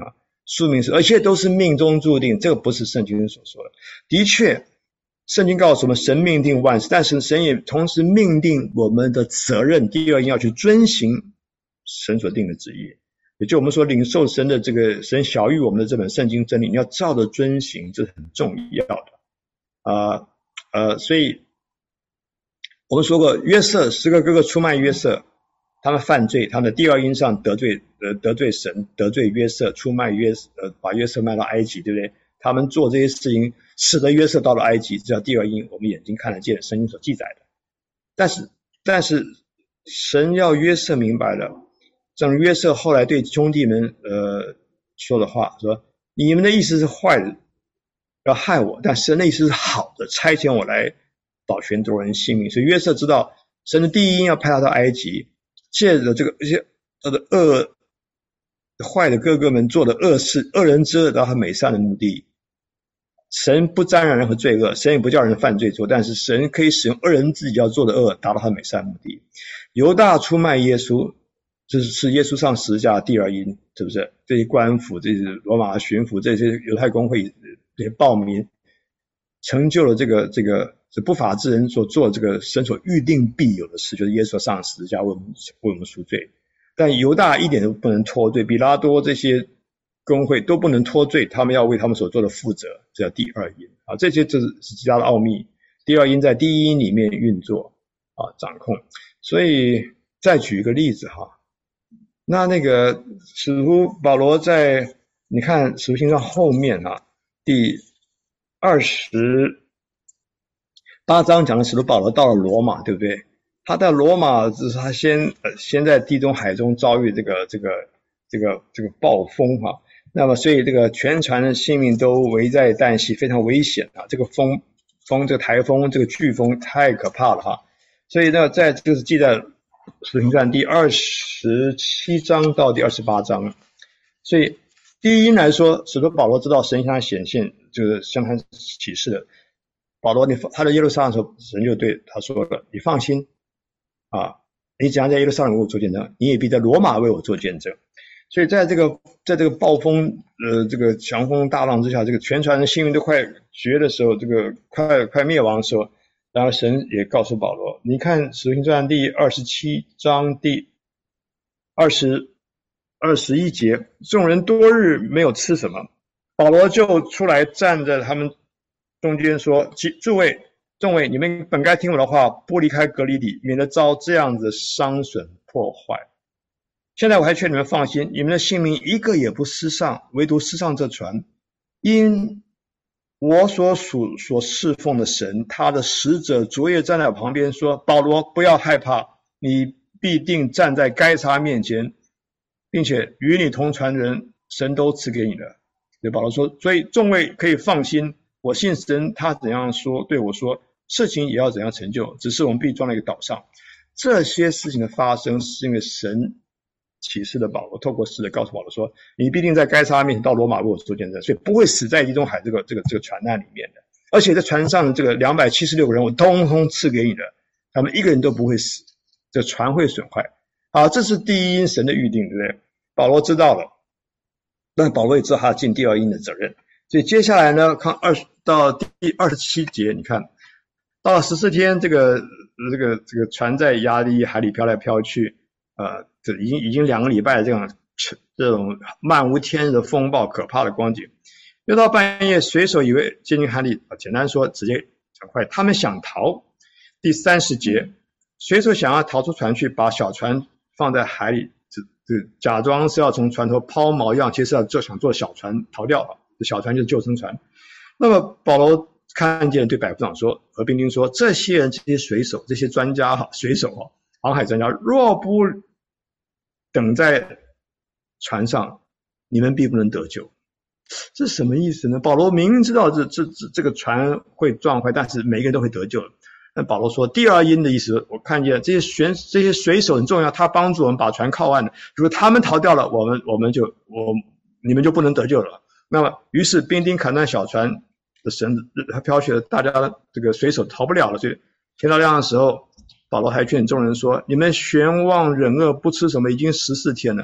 宿命是，而且都是命中注定，这个不是圣经所说的。的确，圣经告诉我们，神命定万事，但是神也同时命定我们的责任。第二，要去遵行神所定的旨意，也就我们说领受神的这个神晓谕我们的这本圣经真理，你要照着遵行，这是很重要的。呃呃，所以我们说过，约瑟十个哥哥出卖约瑟。他们犯罪，他们的第二因上得罪呃得罪神，得罪约瑟，出卖约呃把约瑟卖到埃及，对不对？他们做这些事情，使得约瑟到了埃及，这叫第二因，我们眼睛看得见，圣经所记载的。但是但是神要约瑟明白了，正如约瑟后来对兄弟们呃说的话，说你们的意思是坏的，要害我，但神的意思是好的，差遣我来保全多人性命。所以约瑟知道神的第一因要派他到埃及。借着这个一些他的恶坏的哥哥们做的恶事，恶人之恶达到他美善的目的。神不沾染任何罪恶，神也不叫人犯罪做，但是神可以使用恶人自己要做的恶达到他美善的目的。犹大出卖耶稣，这是耶稣上十字架的第二因，是不是？这些官府、这些罗马巡抚、这些犹太公会、这些暴民，成就了这个这个是不法之人所做这个神所预定必有的事，就是耶稣上十字架为我们为我们赎罪。但犹大一点都不能脱罪，比拉多这些公会都不能脱罪，他们要为他们所做的负责，这叫第二因啊。这些就是其他的奥秘。第二因在第一因里面运作啊，掌控。所以再举一个例子哈，那那个使徒保罗在你看使徒行传后面啊，第二十八章讲的使徒保罗到了罗马，对不对？他到罗马就是他先呃先在地中海中遭遇这个这个这个这个暴风哈、啊，那么所以这个全船的性命都危在旦夕，非常危险啊！这个风风这个台风这个飓风太可怕了哈，所以呢，在就是记在使徒行传第二十七章到第二十八章，所以第一因来说，使徒保罗知道神向他显现，就是向他启示的。保罗，你他在耶路撒冷的时候，神就对他说了：“你放心啊，你只要在耶路撒冷为我做见证，你也必在罗马为我做见证。”所以在这个在这个暴风呃这个强风大浪之下，这个全船的性命都快绝的时候，这个快快灭亡的时候，然后神也告诉保罗：“你看使徒行传第二十七章第二十二十一节，众人多日没有吃什么，保罗就出来站在他们中间说：诸位众位，你们本该听我的话，不离开革哩底，免得遭这样子伤损破坏。现在我还劝你们放心，你们的性命一个也不失上，唯独失上这船，因我所属所侍奉的神，他的使者昨夜站在我旁边说：保罗，不要害怕，你必定站在该撒面前，并且与你同船的人，神都赐给你的。对保罗说，所以众位可以放心，我信神，他怎样说对我说，事情也要怎样成就，只是我们必装在一个岛上。这些事情的发生是因为神启示的保罗，透过使者告诉保罗说，你必定在该撒面前到罗马为我做见证，所以不会死在地中海这个这个这个船难里面的。而且在船上的这个两百七十六个人，我通通赐给你的，他们一个人都不会死，这船会损坏。好，这是第一因神的预定，对不对？保罗知道了，但保罗也知道他尽第二因的责任。所以接下来呢，看二到第二十七节，你看到了十四天，这个这个这个船在亚利海里飘来飘去，呃，这已经已经两个礼拜这样这种漫无天日的风暴，可怕的光景。又到半夜，水手以为接近海里，简单说，直接讲快，他们想逃。第三十节，水手想要逃出船去，把小船放在海里，这这假装是要从船头抛锚一样，其实要做想做小船逃掉了。小船就是救生船。那么保罗看见，对百夫长说和兵丁说，这些人这些水手这些专家哈水手哈航海专家，若不等在船上，你们必不能得救。这是什么意思呢？保罗明明知道这这这这个船会撞坏，但是每个人都会得救。那保罗说第二因的意思，我看见这些选这些水手很重要，他帮助我们把船靠岸的，如果他们逃掉了，我们我们就我你们就不能得救了。那么于是兵丁砍断小船的绳子，它飘去了，大家这个水手逃不了了。所以天到亮的时候，保罗还劝众人说，你们悬望忍饿不吃什么已经十四天了，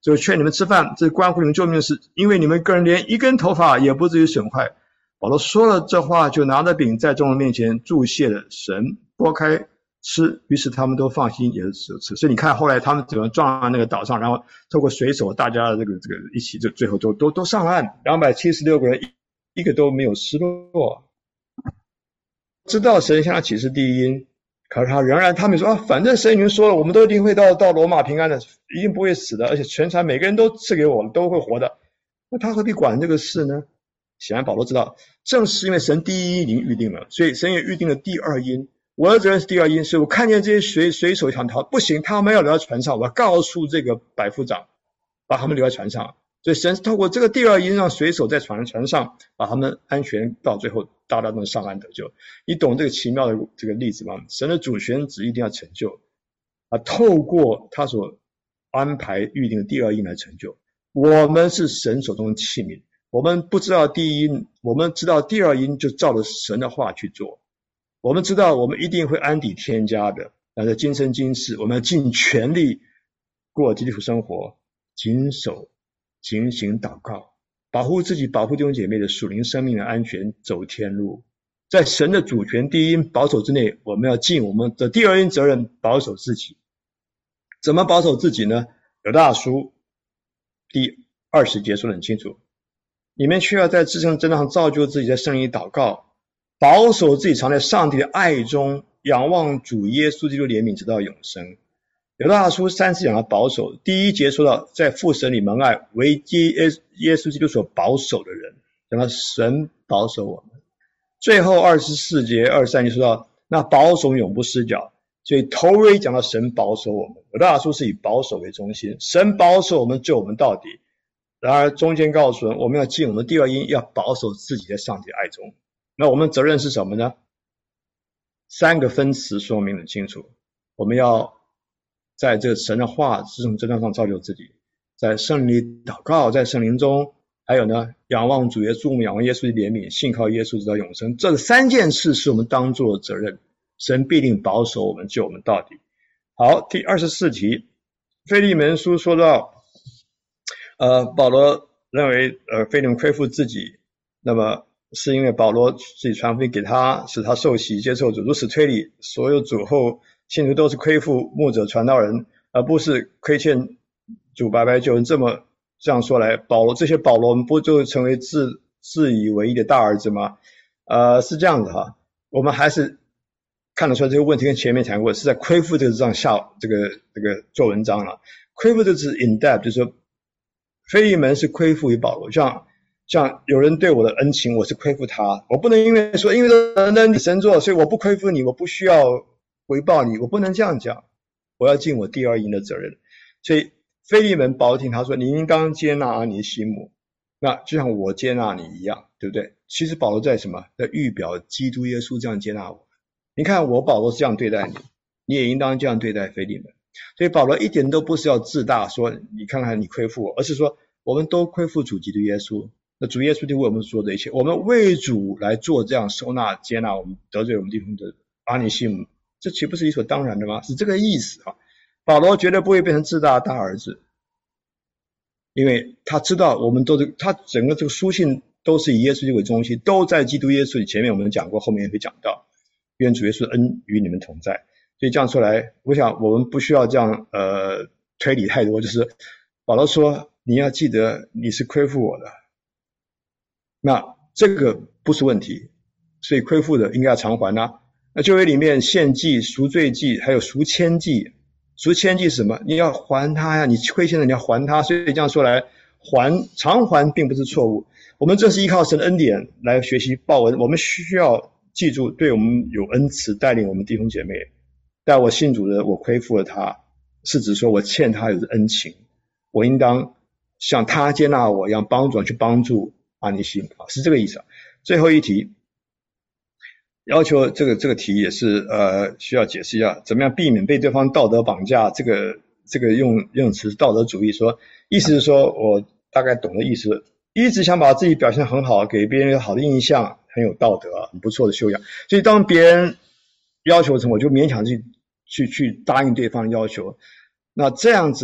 就劝你们吃饭，这关乎你们救命的事，因为你们个人连一根头发也不至于损坏。保罗说了这话，就拿着饼在众人面前祝谢了神，拨开吃，于是他们都放心，也是吃。所以你看后来他们怎么撞到那个岛上，然后透过水手大家的这个这个一起，就最后都都都上岸，两百七十六个人一一个都没有失落。知道神向他启示第一因，可是他仍然他们说啊，反正神已经说了，我们都一定会到到罗马平安的，一定不会死的，而且全船每个人都赐给我们，都会活的。那他何必管这个事呢？显然保罗知道，正是因为神第一因已经预定了，所以神也预定了第二因。我的责任是第二因，是我看见这些水水手想逃，不行，他们要留在船上，我要告诉这个百夫长，把他们留在船上。所以神透过这个第二因，让水手在船船上把他们安全到最后大大能上岸得救。你懂这个奇妙的这个例子吗？神的主权旨意一定要成就啊，透过他所安排预定的第二因来成就。我们是神手中的器皿。我们不知道第一因，我们知道第二因，就照着神的话去做。我们知道我们一定会安抵天家的，但是今生今世，我们要尽全力过基督徒生活，谨守、警醒、祷告，保护自己，保护弟兄姐妹的属灵生命的安全，走天路。在神的主权第一因保守之内，我们要尽我们的第二因责任，保守自己。怎么保守自己呢？犹大书第二十节说得很清楚。你们需要在至圣真道上造就自己，在圣灵里祷告，保守自己常在上帝的爱中，仰望主耶稣基督怜悯直到永生。犹大书三次讲到保守，第一节说到在父神里蒙爱，为耶稣基督所保守的人，讲到神保守我们。最后二十四节二十三节说到那保守永不失脚，所以头尾讲到神保守我们。犹大书是以保守为中心，神保守我们，救我们到底。然而中间告诉我们，我们要尽我们第二因，要保守自己在上帝的爱中。那我们责任是什么呢？三个分词说明很清楚。我们要在这个神的话至圣真道上造就自己，在圣灵里祷告，在圣灵中，还有呢，仰望主耶稣，仰望耶稣的怜悯，信靠耶稣直到永生。这三件事是我们当做责任，神必定保守我们，救我们到底。好，第二十四题，腓利门书说到呃，保罗认为呃，腓利门亏负自己，那么是因为保罗自己传福音给他，使他受洗接受主，如此推理，所有主后信徒都是亏负牧者传道人，而不是亏欠主白白救人。这么这样说来，保罗这些保罗们不就成为自自以为意的大儿子吗？呃，是这样子哈，我们还是看得出来这个问题跟前面谈过，是在亏负这个字上下这个这个做文章了。亏负这个字 in debt， 就是说腓利门是亏负于保罗，像像有人对我的恩情，我是亏负他，我不能因为说因为人恩神做，所以我不亏负你，我不需要回报你，我不能这样讲，我要尽我第二因的责任。所以腓利门保罗听他说，你应当接纳阿尼西姆，那就像我接纳你一样，对不对？其实保罗在什么？在预表基督耶稣这样接纳我。你看我保罗是这样对待你，你也应当这样对待腓利门。所以保罗一点都不是要自大，说你看看你亏负我，而是说我们都亏负主基督耶稣，那主耶稣就为我们做这一切，我们为主来做这样收纳接纳我们得罪我们弟兄的阿尼西姆，这岂不是理所当然的吗？是这个意思啊。保罗绝对不会变成自大的大儿子，因为他知道我们都是他整个这个书信都是以耶稣基督为中心，都在基督耶稣里。前面我们讲过，后面也会讲到，愿主耶稣的恩与你们同在。所以这样说来，我想我们不需要这样呃推理太多，就是保罗说你要记得你是亏负我的，那这个不是问题，所以亏负的应该要偿还啊。那旧约里面献祭、赎罪祭还有赎愆祭，赎愆祭是什么？你要还他呀，你亏欠了你要还他。所以这样说来，还偿还并不是错误。我们这是依靠神的恩典来学习报恩，我们需要记住对我们有恩慈，带领我们弟兄姐妹。但我信主的，我亏负了他，是指说我欠他有着恩情，我应当像他接纳我一样帮助去帮助阿尼西姆，是这个意思啊。最后一题要求这个这个题也是呃需要解释一下，怎么样避免被对方道德绑架。这个这个用用词道德主义，说意思是说我大概懂的意思，一直想把自己表现很好，给别人有好的印象，很有道德啊，很不错的修养。所以当别人要求什么，我就勉强去去去答应对方的要求。那这样子的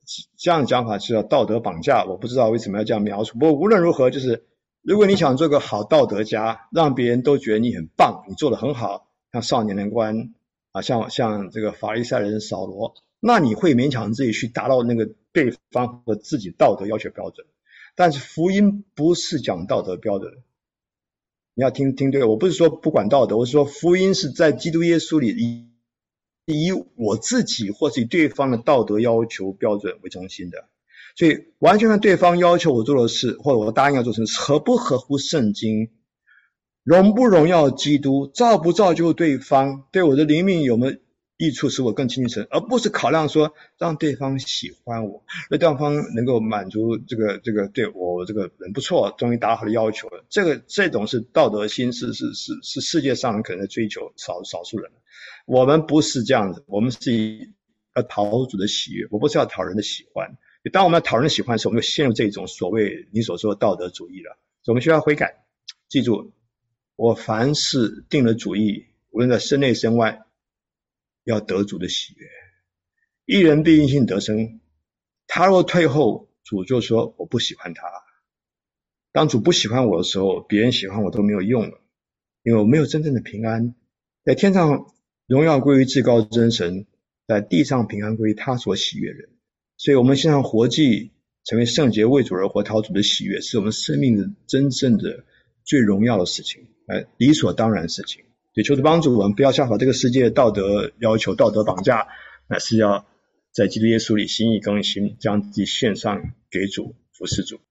这样的讲法是叫道德绑架，我不知道为什么要这样描述。不过无论如何，就是如果你想做个好道德家，让别人都觉得你很棒，你做得很好，像少年人官啊，像像这个法利赛人扫罗，那你会勉强自己去达到那个对方和自己道德要求标准。但是福音不是讲道德标准，你要听听对，我不是说不管道德，我是说福音是在基督耶稣里以以我自己或是以对方的道德要求标准为中心的。所以完全看对方要求我做的事，或者我答应要做的事合不合乎圣经，荣不荣耀基督，造不造就对方，对我的灵命有没有益处，使我更亲近神，而不是考量说让对方喜欢我，让对方能够满足这个这个对我这个人不错，终于达到他的要求了。这个这种是道德心，是是是是世界上可能追求少少数人。我们不是这样子，我们是要讨主的喜悦，我不是要讨人的喜欢。当我们要讨人的喜欢的时候，我们就陷入这种所谓你所说的道德主义了。所以我们需要悔改，记住，我凡事定了主意，无论在身内身外，要得主的喜悦。一人必因信得生，他若退后，主就说我不喜欢他。当主不喜欢我的时候，别人喜欢我都没有用了，因为我没有真正的平安。在天上荣耀归于至高真神，在地上平安归于他所喜悦的人。所以我们献上活祭，成为圣洁，为主而活，讨主的喜悦，是我们生命的真正的最荣耀的事情，呃，理所当然的事情。所以求主帮助我们，不要效法这个世界的道德要求、道德绑架，乃是要在基督耶稣里心意更新，将自己献上给主，服侍主。